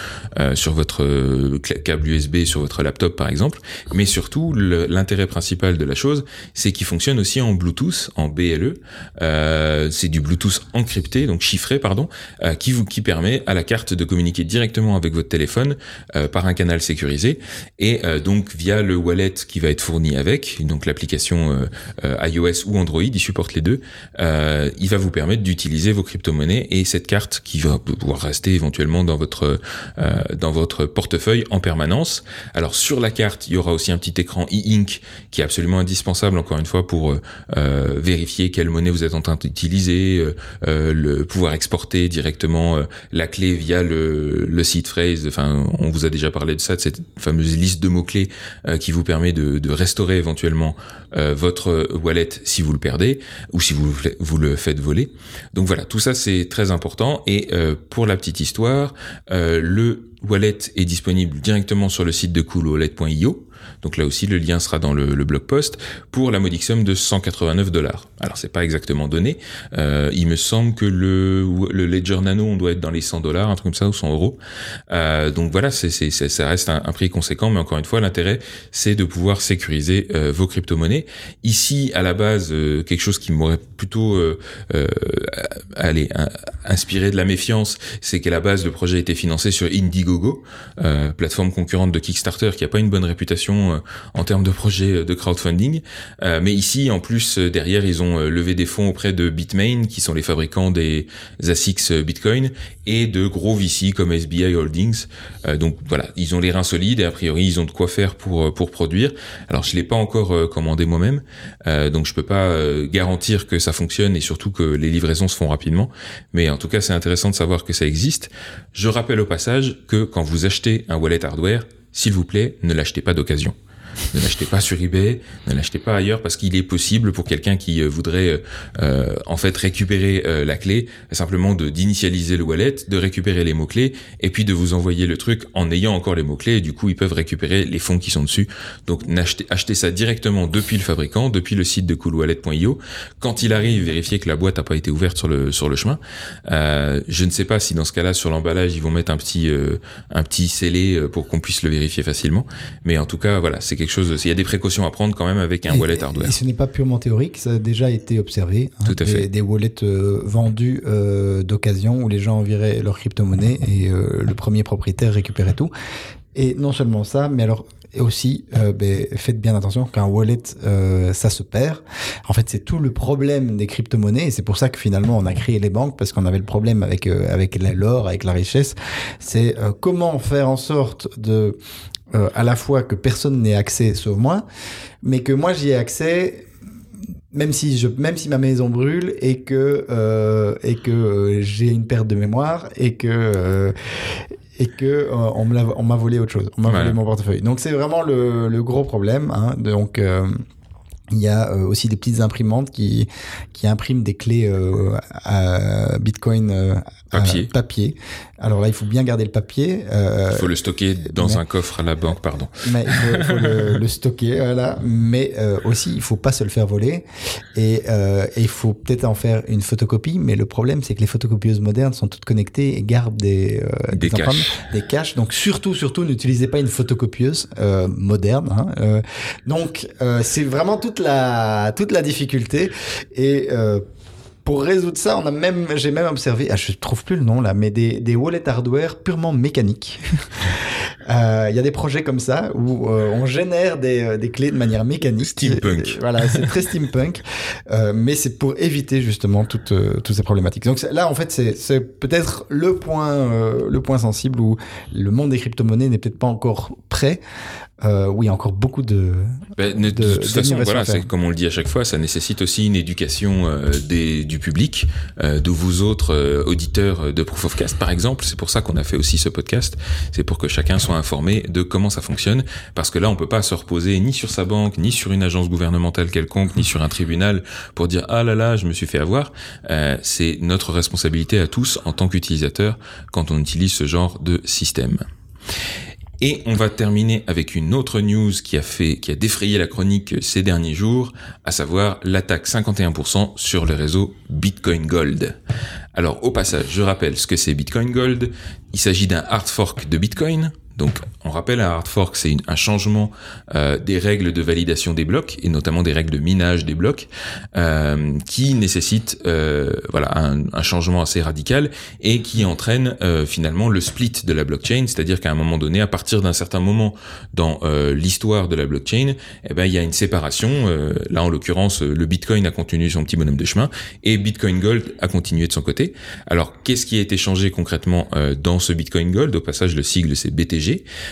câble USB sur votre laptop par exemple. Mais surtout l'intérêt principal de la chose, c'est qu'il fonctionne aussi en Bluetooth, en BLE. C'est du Bluetooth encrypté, donc chiffré pardon, qui permet à la carte de communiquer directement avec votre téléphone par un canal sécurisé. Et donc via le wallet qui va être fourni avec, donc l'application iOS ou Android, il supporte les deux, il va vous permettre d'utiliser vos crypto-monnaies et cette carte qui va pouvoir rester éventuellement dans votre portefeuille en permanence. Alors sur la carte, il y aura aussi un petit écran e-ink qui est absolument indispensable encore une fois pour vérifier quelle monnaie vous êtes en train d'utiliser, pouvoir exporter directement la clé via le seed phrase. Enfin, on vous a déjà parlé de ça, de cette fameuse liste de mots-clés qui vous permet de restaurer éventuellement votre wallet si vous le perdez ou si vous le faites voler. Donc voilà, tout ça c'est très important et pour la petite histoire, le wallet est disponible directement sur le site de coolwallet.io. Donc là aussi, le lien sera dans le blog post pour la modique somme de $189. Alors c'est pas exactement donné. Il me semble que le Ledger Nano, on doit être dans les $100, un truc comme ça, ou 100 euros. Donc voilà, ça reste un prix conséquent, mais encore une fois, l'intérêt, c'est de pouvoir sécuriser vos crypto-monnaies. Ici, à la base, quelque chose qui m'aurait plutôt inspiré de la méfiance, c'est qu'à la base, le projet a été financé sur Indiegogo, plateforme concurrente de Kickstarter, qui a pas une bonne réputation en termes de projet de crowdfunding, mais ici en plus derrière ils ont levé des fonds auprès de Bitmain qui sont les fabricants des ASICs Bitcoin et de gros VC comme SBI Holdings, donc voilà, ils ont les reins solides et a priori ils ont de quoi faire pour produire. Alors je l'ai pas encore commandé moi-même, donc je peux pas garantir que ça fonctionne et surtout que les livraisons se font rapidement, mais en tout cas c'est intéressant de savoir que ça existe. Je rappelle au passage que quand vous achetez un wallet hardware, s'il vous plaît, ne l'achetez pas d'occasion. Ne l'achetez pas sur eBay, ne l'achetez pas ailleurs, parce qu'il est possible pour quelqu'un qui voudrait en fait récupérer la clé, simplement d'initialiser le wallet, de récupérer les mots-clés, et puis de vous envoyer le truc en ayant encore les mots-clés, et du coup ils peuvent récupérer les fonds qui sont dessus. Donc achetez ça directement depuis le fabricant, depuis le site de coolwallet.io. Quand il arrive, vérifiez que la boîte n'a pas été ouverte sur le chemin. Je ne sais pas si dans ce cas-là, sur l'emballage, ils vont mettre un petit scellé pour qu'on puisse le vérifier facilement. Mais en tout cas, voilà, c'est quelque chose. Il y a des précautions à prendre quand même avec un wallet hardware. Et ce n'est pas purement théorique, ça a déjà été observé. Tout à fait. Des wallets vendus d'occasion où les gens enviraient leur crypto-monnaie et le premier propriétaire récupérait tout. Et non seulement ça, mais alors aussi, faites bien attention qu'un wallet, ça se perd. En fait, c'est tout le problème des crypto-monnaies, et c'est pour ça que finalement on a créé les banques, parce qu'on avait le problème avec l'or, avec la richesse. C'est comment faire en sorte de à la fois que personne n'ait accès sauf moi, mais que moi j'y ai accès. Même si ma maison brûle et que j'ai une perte de mémoire et que on m'a volé autre chose, on m'a volé mon portefeuille. Donc c'est vraiment le gros problème, hein. Donc il y a aussi des petites imprimantes qui impriment des clés à Bitcoin papier. Alors là, il faut bien garder le papier. Il faut le stocker dans un coffre à la banque, pardon. Mais il faut le stocker, voilà. Mais aussi, il faut pas se le faire voler. Et il faut peut-être en faire une photocopie. Mais le problème, c'est que les photocopieuses modernes sont toutes connectées et gardent des caches. Donc surtout, n'utilisez pas une photocopieuse moderne. Hein. Donc c'est vraiment toute la difficulté. Et pour résoudre ça, j'ai même observé, je trouve plus le nom là, mais des wallets hardware purement mécaniques. Il y a des projets comme ça où on génère des clés de manière mécanique. Steampunk. Voilà, c'est très steampunk, mais c'est pour éviter justement toutes ces problématiques. Donc là, en fait, c'est peut-être le point sensible où le monde des crypto-monnaies n'est peut-être pas encore prêt. Oui, il y a encore beaucoup de toute façon, voilà, c'est comme on le dit à chaque fois, ça nécessite aussi une éducation du public, de vous autres auditeurs de Proof of Cast, par exemple. C'est pour ça qu'on a fait aussi ce podcast. C'est pour que chacun soit informé de comment ça fonctionne, parce que là, on peut pas se reposer ni sur sa banque, ni sur une agence gouvernementale quelconque, ni sur un tribunal pour dire ah là, je me suis fait avoir. C'est notre responsabilité à tous en tant qu'utilisateurs quand on utilise ce genre de système. Et on va terminer avec une autre news qui a défrayé la chronique ces derniers jours, à savoir l'attaque 51% sur le réseau Bitcoin Gold. Alors au passage, je rappelle ce que c'est Bitcoin Gold. Il s'agit d'un hard fork de Bitcoin. Donc, on rappelle, un hard fork, c'est un changement des règles de validation des blocs, et notamment des règles de minage des blocs, qui nécessite un changement assez radical et qui entraîne finalement le split de la blockchain, c'est-à-dire qu'à un moment donné, à partir d'un certain moment dans l'histoire de la blockchain, il y a une séparation. Là, en l'occurrence, le Bitcoin a continué son petit bonhomme de chemin et Bitcoin Gold a continué de son côté. Alors, qu'est-ce qui a été changé concrètement dans ce Bitcoin Gold? Au passage, le sigle, c'est BTG.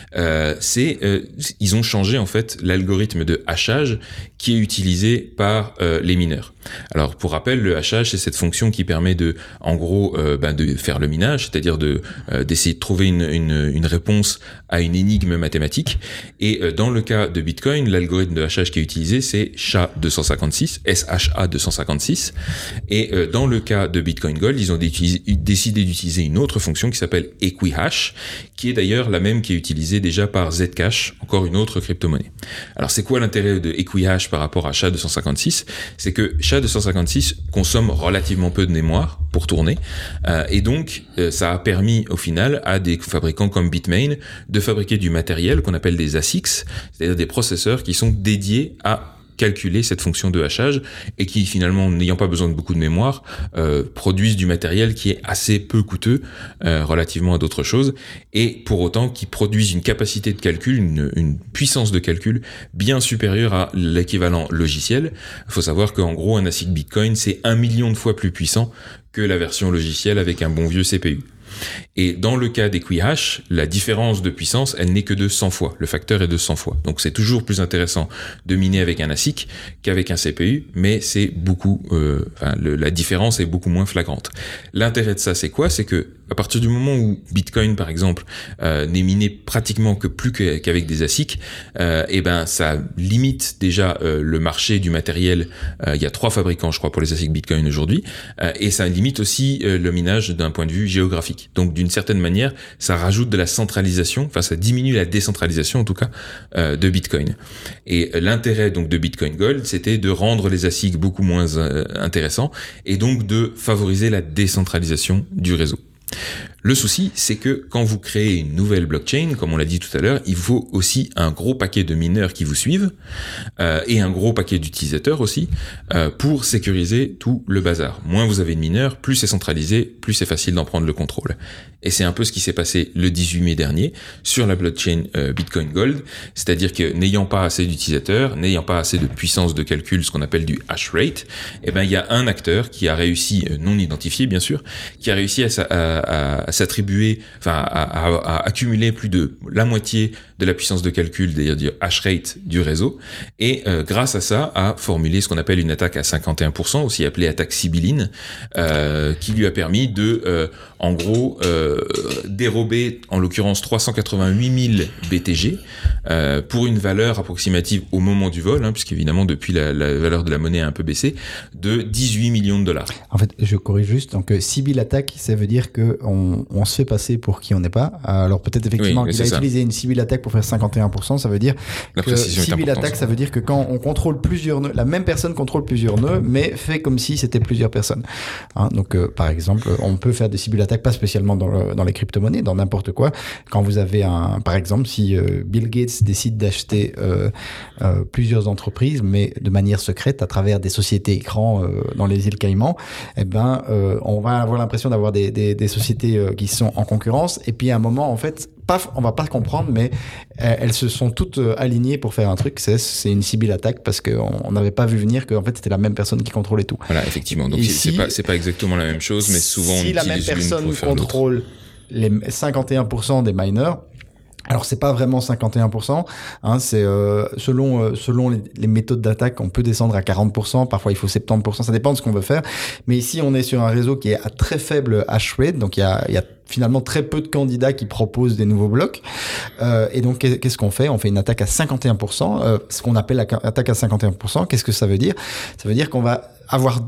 Ils ont changé en fait l'algorithme de hachage qui est utilisé par les mineurs. Alors pour rappel, le hachage, c'est cette fonction qui permet de faire le minage, c'est-à-dire d'essayer de trouver une réponse à une énigme mathématique. Et dans le cas de Bitcoin, l'algorithme de hachage qui est utilisé, c'est SHA-256, SHA-256. Et dans le cas de Bitcoin Gold, ils ont décidé d'utiliser une autre fonction qui s'appelle Equihash, qui est d'ailleurs la même qui est utilisée déjà par Zcash, encore une autre crypto-monnaie. Alors c'est quoi l'intérêt de Equihash par rapport à SHA-256? C'est que SHA-256 consomme relativement peu de mémoire pour tourner, et donc ça a permis au final à des fabricants comme Bitmain de fabriquer du matériel qu'on appelle des ASICs, c'est-à-dire des processeurs qui sont dédiés à calculer cette fonction de hachage et qui finalement, n'ayant pas besoin de beaucoup de mémoire, produisent du matériel qui est assez peu coûteux relativement à d'autres choses, et pour autant qui produisent une capacité de calcul, une puissance de calcul bien supérieure à l'équivalent logiciel. Il faut savoir qu'en gros un ASIC Bitcoin c'est 1 million de fois plus puissant que la version logicielle avec un bon vieux CPU. Et dans le cas d'Equihash, la différence de puissance, elle n'est que de 100 fois. Le facteur est de 100 fois. Donc c'est toujours plus intéressant de miner avec un ASIC qu'avec un CPU, mais c'est beaucoup, la différence est beaucoup moins flagrante. L'intérêt de ça, c'est quoi? C'est que à partir du moment où Bitcoin, par exemple, n'est miné pratiquement qu'avec des ASIC, et ben ça limite déjà le marché du matériel. Il y a 3 fabricants, je crois, pour les ASIC Bitcoin aujourd'hui, et ça limite aussi le minage d'un point de vue géographique. Donc, d'une certaine manière, ça rajoute de la centralisation, enfin, ça diminue la décentralisation, en tout cas, de Bitcoin. Et l'intérêt donc de Bitcoin Gold, c'était de rendre les ASIC beaucoup moins intéressants et donc de favoriser la décentralisation du réseau. Le souci, c'est que quand vous créez une nouvelle blockchain, comme on l'a dit tout à l'heure, il faut aussi un gros paquet de mineurs qui vous suivent et un gros paquet d'utilisateurs aussi pour sécuriser tout le bazar. Moins vous avez de mineurs, plus c'est centralisé, plus c'est facile d'en prendre le contrôle. Et c'est un peu ce qui s'est passé le 18 mai dernier sur la blockchain Bitcoin Gold, c'est-à-dire que n'ayant pas assez d'utilisateurs, n'ayant pas assez de puissance de calcul, ce qu'on appelle du hash rate, eh ben il y a un acteur qui a réussi, non identifié bien sûr, qui a réussi à s'attribuer, enfin à accumuler plus de la moitié de la puissance de calcul, c'est-à-dire du hash rate du réseau, et grâce à ça a formulé ce qu'on appelle une attaque à 51%, aussi appelée attaque sibylline, qui lui a permis de, en gros, dérober, en l'occurrence 388 000 BTG, pour une valeur approximative au moment du vol, puisqu'évidemment depuis la valeur de la monnaie a un peu baissé, de 18 millions de dollars. En fait, je corrige juste, donc Sibyl attaque, ça veut dire que on se fait passer pour qui on n'est pas. Alors peut-être effectivement qu'il a utilisé une Sibyl attaque pour faire 51%, ça veut dire que Sibyl attaque, ça veut dire que quand on contrôle plusieurs nœuds, la même personne contrôle plusieurs nœuds, mais fait comme si c'était plusieurs personnes. Donc par exemple, on peut faire des Sibyl attaques, pas spécialement dans les crypto-monnaies, dans n'importe quoi. Quand vous avez par exemple, si Bill Gates décide d'acheter plusieurs entreprises, mais de manière secrète à travers des sociétés écrans dans les îles Caïmans, eh ben on va avoir l'impression d'avoir des sociétés qui sont en concurrence, et puis à un moment en fait paf, on va pas comprendre, mais elles se sont toutes alignées pour faire un truc. C'est une Sibyl attaque parce qu'on n'avait pas vu venir qu'en fait c'était la même personne qui contrôlait tout. Voilà, effectivement. Donc c'est pas exactement la même chose, mais souvent si la même personne contrôle les 51% des miners. Alors c'est pas vraiment 51%, c'est selon les méthodes d'attaque, on peut descendre à 40%, parfois il faut 70%, ça dépend de ce qu'on veut faire. Mais ici on est sur un réseau qui est à très faible hash rate, donc il y a finalement très peu de candidats qui proposent des nouveaux blocs. Et donc qu'est-ce qu'on fait ? On fait une attaque à 51%, ce qu'on appelle attaque à 51%. Qu'est-ce que ça veut dire ? Ça veut dire qu'on va avoir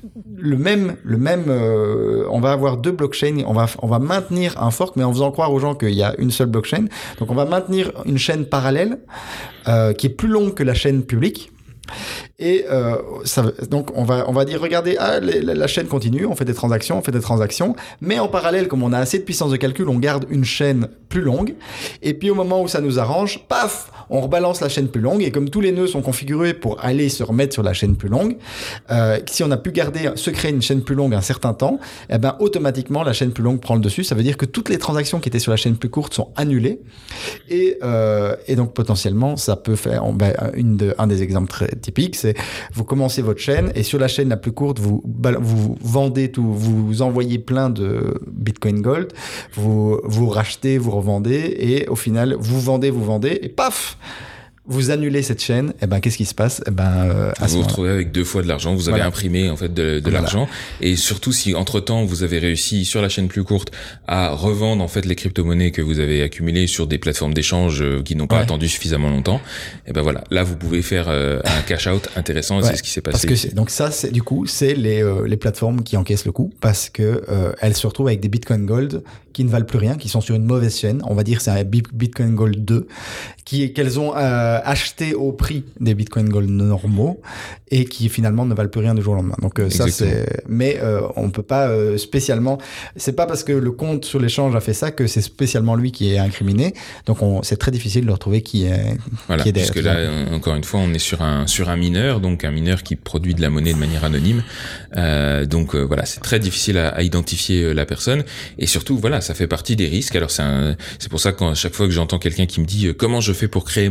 on va avoir 2 blockchains, on va maintenir un fork, mais en faisant croire aux gens qu'il y a une seule blockchain. Donc on va maintenir une chaîne parallèle qui est plus longue que la chaîne publique. Et donc on va dire regardez, la chaîne continue, on fait des transactions, mais en parallèle, comme on a assez de puissance de calcul, on garde une chaîne plus longue, et puis au moment où ça nous arrange, paf, on rebalance la chaîne plus longue, et comme tous les nœuds sont configurés pour aller se remettre sur la chaîne plus longue, si on a pu créer une chaîne plus longue un certain temps, eh ben automatiquement la chaîne plus longue prend le dessus. Ça veut dire que toutes les transactions qui étaient sur la chaîne plus courte sont annulées, et donc potentiellement ça peut faire un des exemples très typiques, c'est vous commencez votre chaîne, et sur la chaîne la plus courte vous vendez tout, vous envoyez plein de Bitcoin Gold, vous rachetez, vous revendez, et au final vous vendez, et paf, vous annulez cette chaîne. Et ben qu'est-ce qui se passe ? Vous vous retrouvez avec 2 fois de l'argent. Vous avez imprimé en fait de l'argent, et surtout si entre temps vous avez réussi sur la chaîne plus courte à revendre en fait les crypto-monnaies que vous avez accumulées sur des plateformes d'échange qui n'ont pas attendu suffisamment longtemps. Et ben voilà, là vous pouvez faire un cash out intéressant. Et c'est ce qui s'est passé. Parce que donc ça c'est les plateformes qui encaissent le coup, parce que elles se retrouvent avec des Bitcoin Gold qui ne valent plus rien, qui sont sur une mauvaise chaîne. On va dire c'est un Bitcoin Gold 2 qu'elles ont acheté au prix des Bitcoin Gold normaux, et qui finalement ne valent plus rien du jour au lendemain. Donc ça mais on peut pas spécialement, c'est pas parce que le compte sur l'échange a fait ça que c'est spécialement lui qui est incriminé. Donc c'est très difficile de retrouver qui est derrière. Puisque là encore une fois on est sur un mineur, donc un mineur qui produit de la monnaie de manière anonyme. Donc voilà, c'est très difficile à identifier la personne, et surtout voilà, ça fait partie des risques. Alors c'est pour ça qu'à chaque fois que j'entends quelqu'un qui me dit comment je fais pour créer ma propre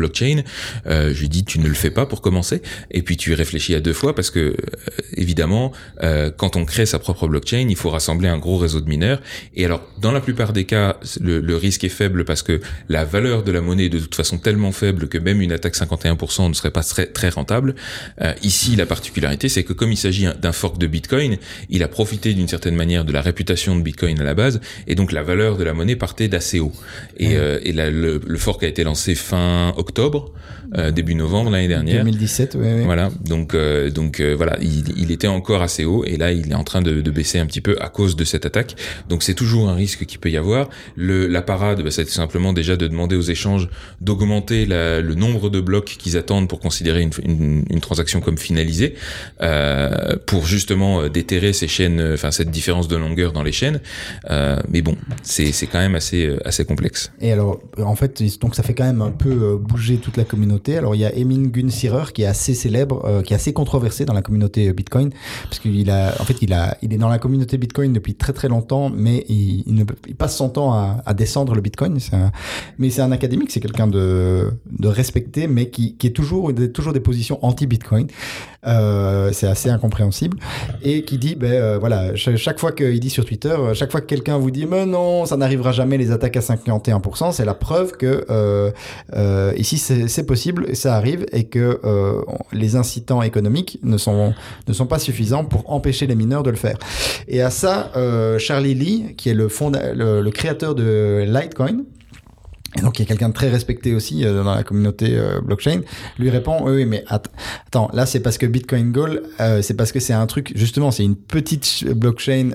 blockchain. Je lui dis tu ne le fais pas pour commencer, et puis tu y réfléchis à 2 fois parce que évidemment quand on crée sa propre blockchain, il faut rassembler un gros réseau de mineurs. Et alors dans la plupart des cas, le risque est faible parce que la valeur de la monnaie est de toute façon tellement faible que même une attaque 51% ne serait pas très, très rentable. Ici, la particularité, c'est que comme il s'agit d'un fork de Bitcoin, il a profité d'une certaine manière de la réputation de Bitcoin à la base, et donc la valeur de la monnaie partait d'assez haut. Et le fork a été lancé fin octobre, début novembre l'année dernière. 2017, oui. Voilà, donc voilà, il était encore assez haut, et là il est en train de baisser un petit peu à cause de cette attaque. Donc c'est toujours un risque qu'il peut y avoir. La parade, c'est simplement déjà de demander aux échanges d'augmenter le nombre de blocs qu'ils attendent pour considérer une transaction comme finalisée, pour justement déterrer ces chaînes, enfin cette différence de longueur dans les chaînes. Mais bon, c'est quand même assez complexe. Et alors, en fait, donc ça fait quand même un peu bouger toute la communauté. Alors il y a Emin Gun Sirer qui est assez célèbre, qui est assez controversé dans la communauté Bitcoin, parce qu'il il est dans la communauté Bitcoin depuis très très longtemps, mais il passe son temps à descendre le Bitcoin. Mais c'est un académique, c'est quelqu'un de respecté, mais qui est toujours des positions anti-Bitcoin. C'est assez incompréhensible, et qui dit voilà, chaque fois qu'il dit sur Twitter, chaque fois que quelqu'un vous dit mais non, ça n'arrivera jamais les attaques à 51%, c'est la preuve que ici c'est possible, ça arrive, et que les incitants économiques ne sont pas suffisants pour empêcher les mineurs de le faire. Et à ça, Charlie Lee, qui est le créateur de Litecoin, et donc il y a quelqu'un de très respecté aussi dans la communauté blockchain, lui répond oui mais attends, là c'est parce que Bitcoin Gold, c'est parce que c'est un truc, justement c'est une petite blockchain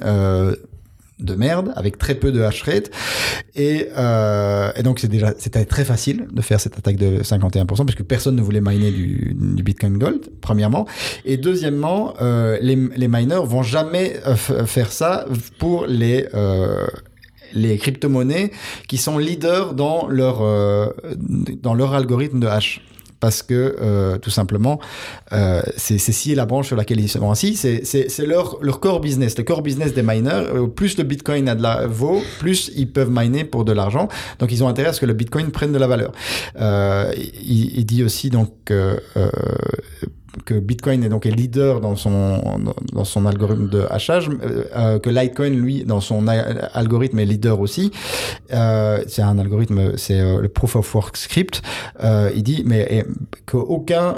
de merde avec très peu de hash rate, et donc c'était très facile de faire cette attaque de 51% parce que personne ne voulait miner du Bitcoin Gold, premièrement, et deuxièmement les miners vont jamais faire ça pour les crypto-monnaies qui sont leaders dans leur algorithme de hash. Parce que tout simplement, c'est scier la branche sur laquelle ils sont assis. C'est leur core business. Le core business des miners, plus le Bitcoin vaut, plus ils peuvent miner pour de l'argent. Donc ils ont intérêt à ce que le Bitcoin prenne de la valeur. Il dit aussi donc que Bitcoin est leader dans son algorithme de hachage, que Litecoin, lui, dans son algorithme est leader aussi. C'est un algorithme, c'est le Proof of Work Script. Il dit qu'aucun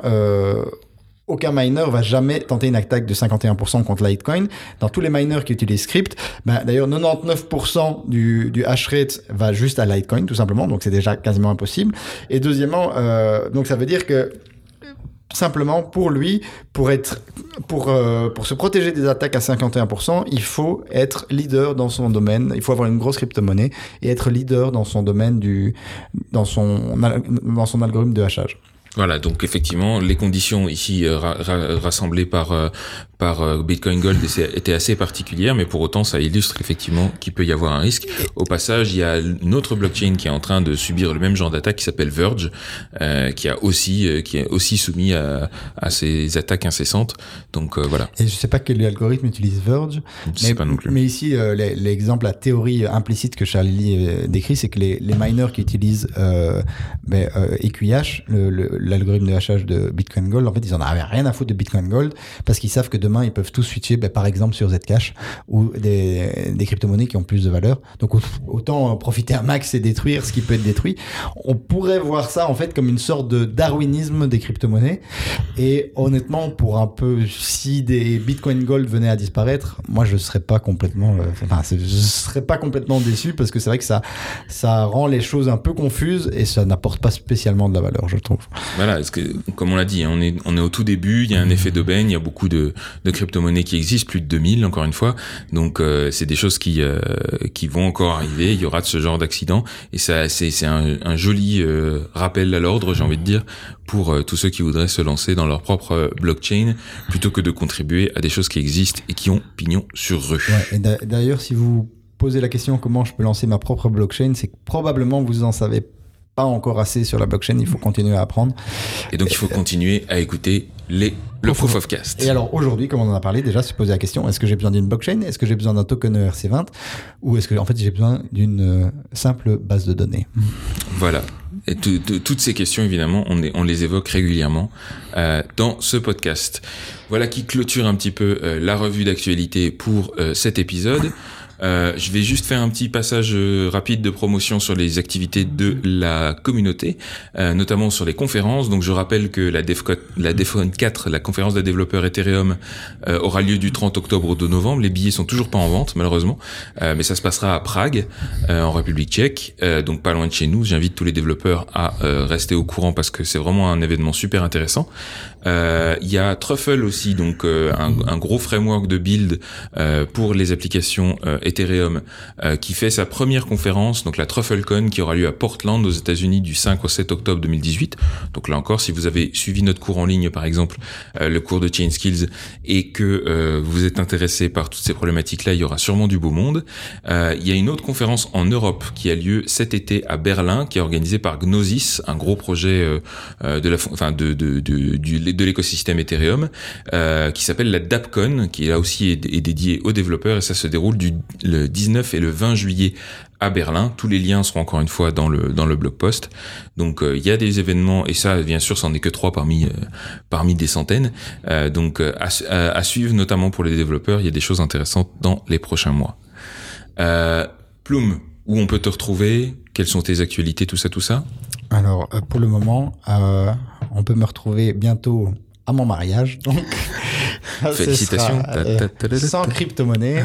miner va jamais tenter une attaque de 51% contre Litecoin. Dans tous les miners qui utilisent Script, d'ailleurs 99% du hash rate va juste à Litecoin, tout simplement, donc c'est déjà quasiment impossible. Et deuxièmement, donc ça veut dire que simplement, pour lui, pour se protéger des attaques à 51%, il faut être leader dans son domaine. Il faut avoir une grosse crypto-monnaie et être leader dans son domaine dans son algorithme de hachage. Voilà, donc effectivement, les conditions ici rassemblées par Bitcoin Gold étaient assez particulières, mais pour autant, ça illustre effectivement qu'il peut y avoir un risque. Au passage, il y a une autre blockchain qui est en train de subir le même genre d'attaque, qui s'appelle Verge, qui est aussi soumis à ces attaques incessantes. Donc voilà. Et je sais pas quel algorithme utilise Verge. Je sais pas non plus. Mais ici, l'exemple, la théorie implicite que Charlie Lee décrit, c'est que les miners qui utilisent EQH, l'algorithme de hachage de Bitcoin Gold, en fait, ils en avaient rien à foutre de Bitcoin Gold, parce qu'ils savent que demain, ils peuvent tous switcher, par exemple, sur Zcash, ou des crypto-monnaies qui ont plus de valeur. Donc, autant profiter un max et détruire ce qui peut être détruit. On pourrait voir ça, en fait, comme une sorte de darwinisme des crypto-monnaies. Et honnêtement, si des Bitcoin Gold venaient à disparaître, moi, je serais pas complètement déçu, parce que c'est vrai que ça rend les choses un peu confuses, et ça n'apporte pas spécialement de la valeur, je trouve. Voilà, parce que, comme on l'a dit, on est au tout début, il y a un effet d'aubaine, il y a beaucoup de crypto-monnaies qui existent, plus de 2000 encore une fois, donc c'est des choses qui vont encore arriver, il y aura de ce genre d'accident, et ça c'est un joli rappel à l'ordre, j'ai envie de dire, pour tous ceux qui voudraient se lancer dans leur propre blockchain, plutôt que de contribuer à des choses qui existent et qui ont pignon sur rue. Ouais, et d'ailleurs, si vous posez la question comment je peux lancer ma propre blockchain, c'est que probablement vous en savez pas encore assez sur la blockchain, il faut continuer à apprendre. Et donc il faut continuer à écouter le Proof of Cast. Et alors aujourd'hui, comme on en a parlé, déjà se poser la question, est-ce que j'ai besoin d'une blockchain? Est-ce que j'ai besoin d'un token ERC20? Ou est-ce que en fait j'ai besoin d'une simple base de données? Voilà. Et toutes ces questions, évidemment, on les évoque régulièrement dans ce podcast. Voilà qui clôture un petit peu la revue d'actualité pour cet épisode. Je vais juste faire un petit passage rapide de promotion sur les activités de la communauté, notamment sur les conférences. Donc je rappelle que la DEFCON 4, la conférence des développeurs Ethereum, aura lieu du 30 octobre au 2 novembre. Les billets sont toujours pas en vente, malheureusement, mais ça se passera à Prague, en République tchèque, donc pas loin de chez nous. J'invite tous les développeurs à rester au courant parce que c'est vraiment un événement super intéressant. Il y a Truffle aussi, donc un gros framework de build pour les applications Ethereum, qui fait sa première conférence, donc la TruffleCon, qui aura lieu à Portland aux États-Unis du 5 au 7 octobre 2018. Donc là encore, si vous avez suivi notre cours en ligne, par exemple, le cours de Chain Skills, et que vous êtes intéressé par toutes ces problématiques-là, il y aura sûrement du beau monde. Il y a une autre conférence en Europe qui a lieu cet été à Berlin, qui est organisée par Gnosis, un gros projet de l'écosystème Ethereum, qui s'appelle la DAppCon, qui là aussi est dédiée aux développeurs, et ça se déroule le 19 et le 20 juillet à Berlin. Tous les liens seront encore une fois dans le blog post. Donc il y a des événements, et ça bien sûr c'en est que 3 parmi des centaines. Donc à suivre, notamment pour les développeurs, il y a des choses intéressantes dans les prochains mois. Plume, où on peut te retrouver? Quelles sont tes actualités, tout ça? Alors pour le moment, on peut me retrouver bientôt à mon mariage, donc félicitations. Sans crypto-monnaie,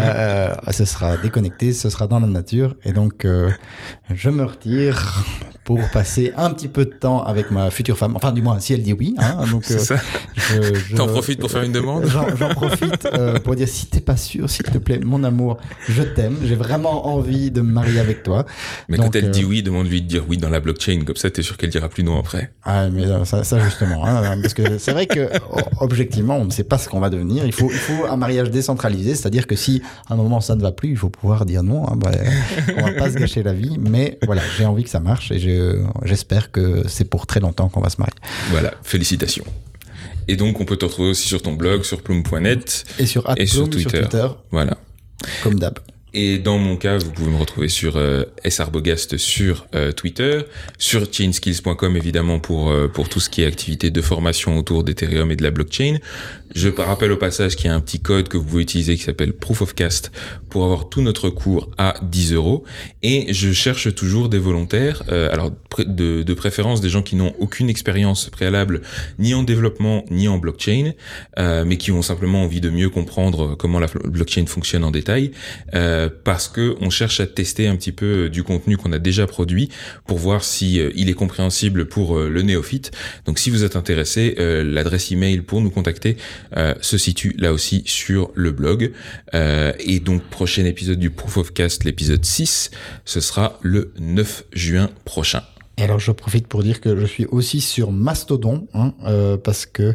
ce sera déconnecté, ce sera dans la nature, et donc je me retire pour passer un petit peu de temps avec ma future femme, enfin du moins si elle dit oui, hein, donc c'est ça. T'en profites pour faire une demande? J'en profite pour dire, si t'es pas sûr, s'il te plaît, mon amour, je t'aime, j'ai vraiment envie de me marier avec toi. Mais donc, quand elle dit oui, demande-lui de dire oui dans la blockchain, comme ça t'es sûr qu'elle dira plus non après. Ah mais ça justement, hein, parce que c'est vrai que objectivement on ne sait pas ce qu'on va devenir. Il faut un mariage décentralisé, c'est-à-dire que si à un moment ça ne va plus, il faut pouvoir dire non, hein, on va pas se gâcher la vie, mais voilà, j'ai envie que ça marche, et j'espère que c'est pour très longtemps qu'on va se marier. Voilà, félicitations. Et donc on peut te retrouver aussi sur ton blog, sur plume.net et sur Twitter. Voilà. Comme d'hab. Et dans mon cas, vous pouvez me retrouver sur sarbogast sur Twitter, sur chainskills.com évidemment pour tout ce qui est activité de formation autour d'Ethereum et de la blockchain. Je rappelle au passage qu'il y a un petit code que vous pouvez utiliser qui s'appelle Proof of Cast pour avoir tout notre cours à 10 €. Et je cherche toujours des volontaires, alors de préférence des gens qui n'ont aucune expérience préalable ni en développement ni en blockchain, mais qui ont simplement envie de mieux comprendre comment la blockchain fonctionne en détail. Parce que on cherche à tester un petit peu du contenu qu'on a déjà produit pour voir si il est compréhensible pour le néophyte. Donc si vous êtes intéressé, l'adresse email pour nous contacter se situe là aussi sur le blog. Et donc prochain épisode du Proof of Cast, l'épisode 6, ce sera le 9 juin prochain. Et alors je profite pour dire que je suis aussi sur Mastodon, hein, parce que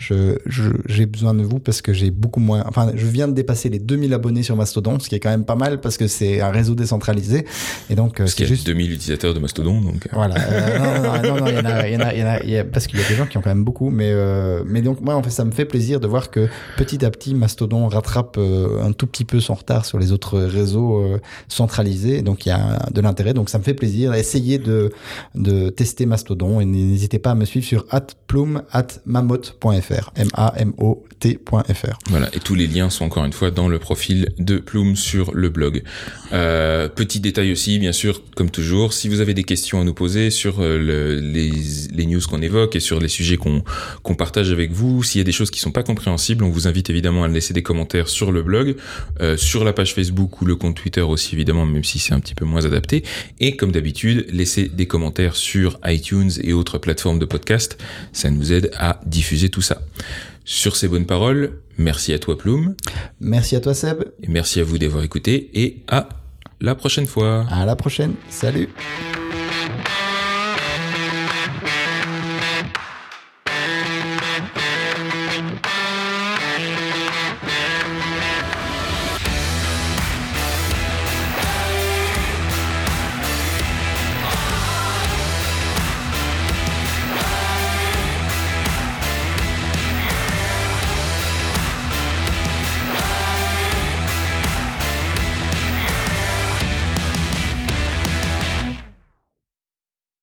j'ai besoin de vous, parce que j'ai beaucoup moins, enfin je viens de dépasser les 2000 abonnés sur Mastodon, ce qui est quand même pas mal parce que c'est un réseau décentralisé, et donc parce qu'il y a juste 2000 utilisateurs de Mastodon, donc voilà. Non, il y a parce qu'il y a des gens qui ont quand même beaucoup, mais donc moi en fait ça me fait plaisir de voir que petit à petit Mastodon rattrape un tout petit peu son retard sur les autres réseaux centralisés, donc il y a de l'intérêt, donc ça me fait plaisir d'essayer de tester Mastodon, et n'hésitez pas à me suivre sur @plume@mamot.fr, mamot.fr. Voilà, et tous les liens sont encore une fois dans le profil de Plume sur le blog. Petit détail aussi, bien sûr, comme toujours, si vous avez des questions à nous poser sur les news qu'on évoque et sur les sujets qu'on partage avec vous, s'il y a des choses qui sont pas compréhensibles, on vous invite évidemment à laisser des commentaires sur le blog, sur la page Facebook ou le compte Twitter aussi évidemment, même si c'est un petit peu moins adapté. Et comme d'habitude, laissez des commentaires sur iTunes et autres plateformes de podcast, ça nous aide à diffuser tout ça. Sur ces bonnes paroles, merci à toi Plume. Merci à toi Seb. Et merci à vous d'avoir écouté, et à la prochaine fois. À la prochaine, salut.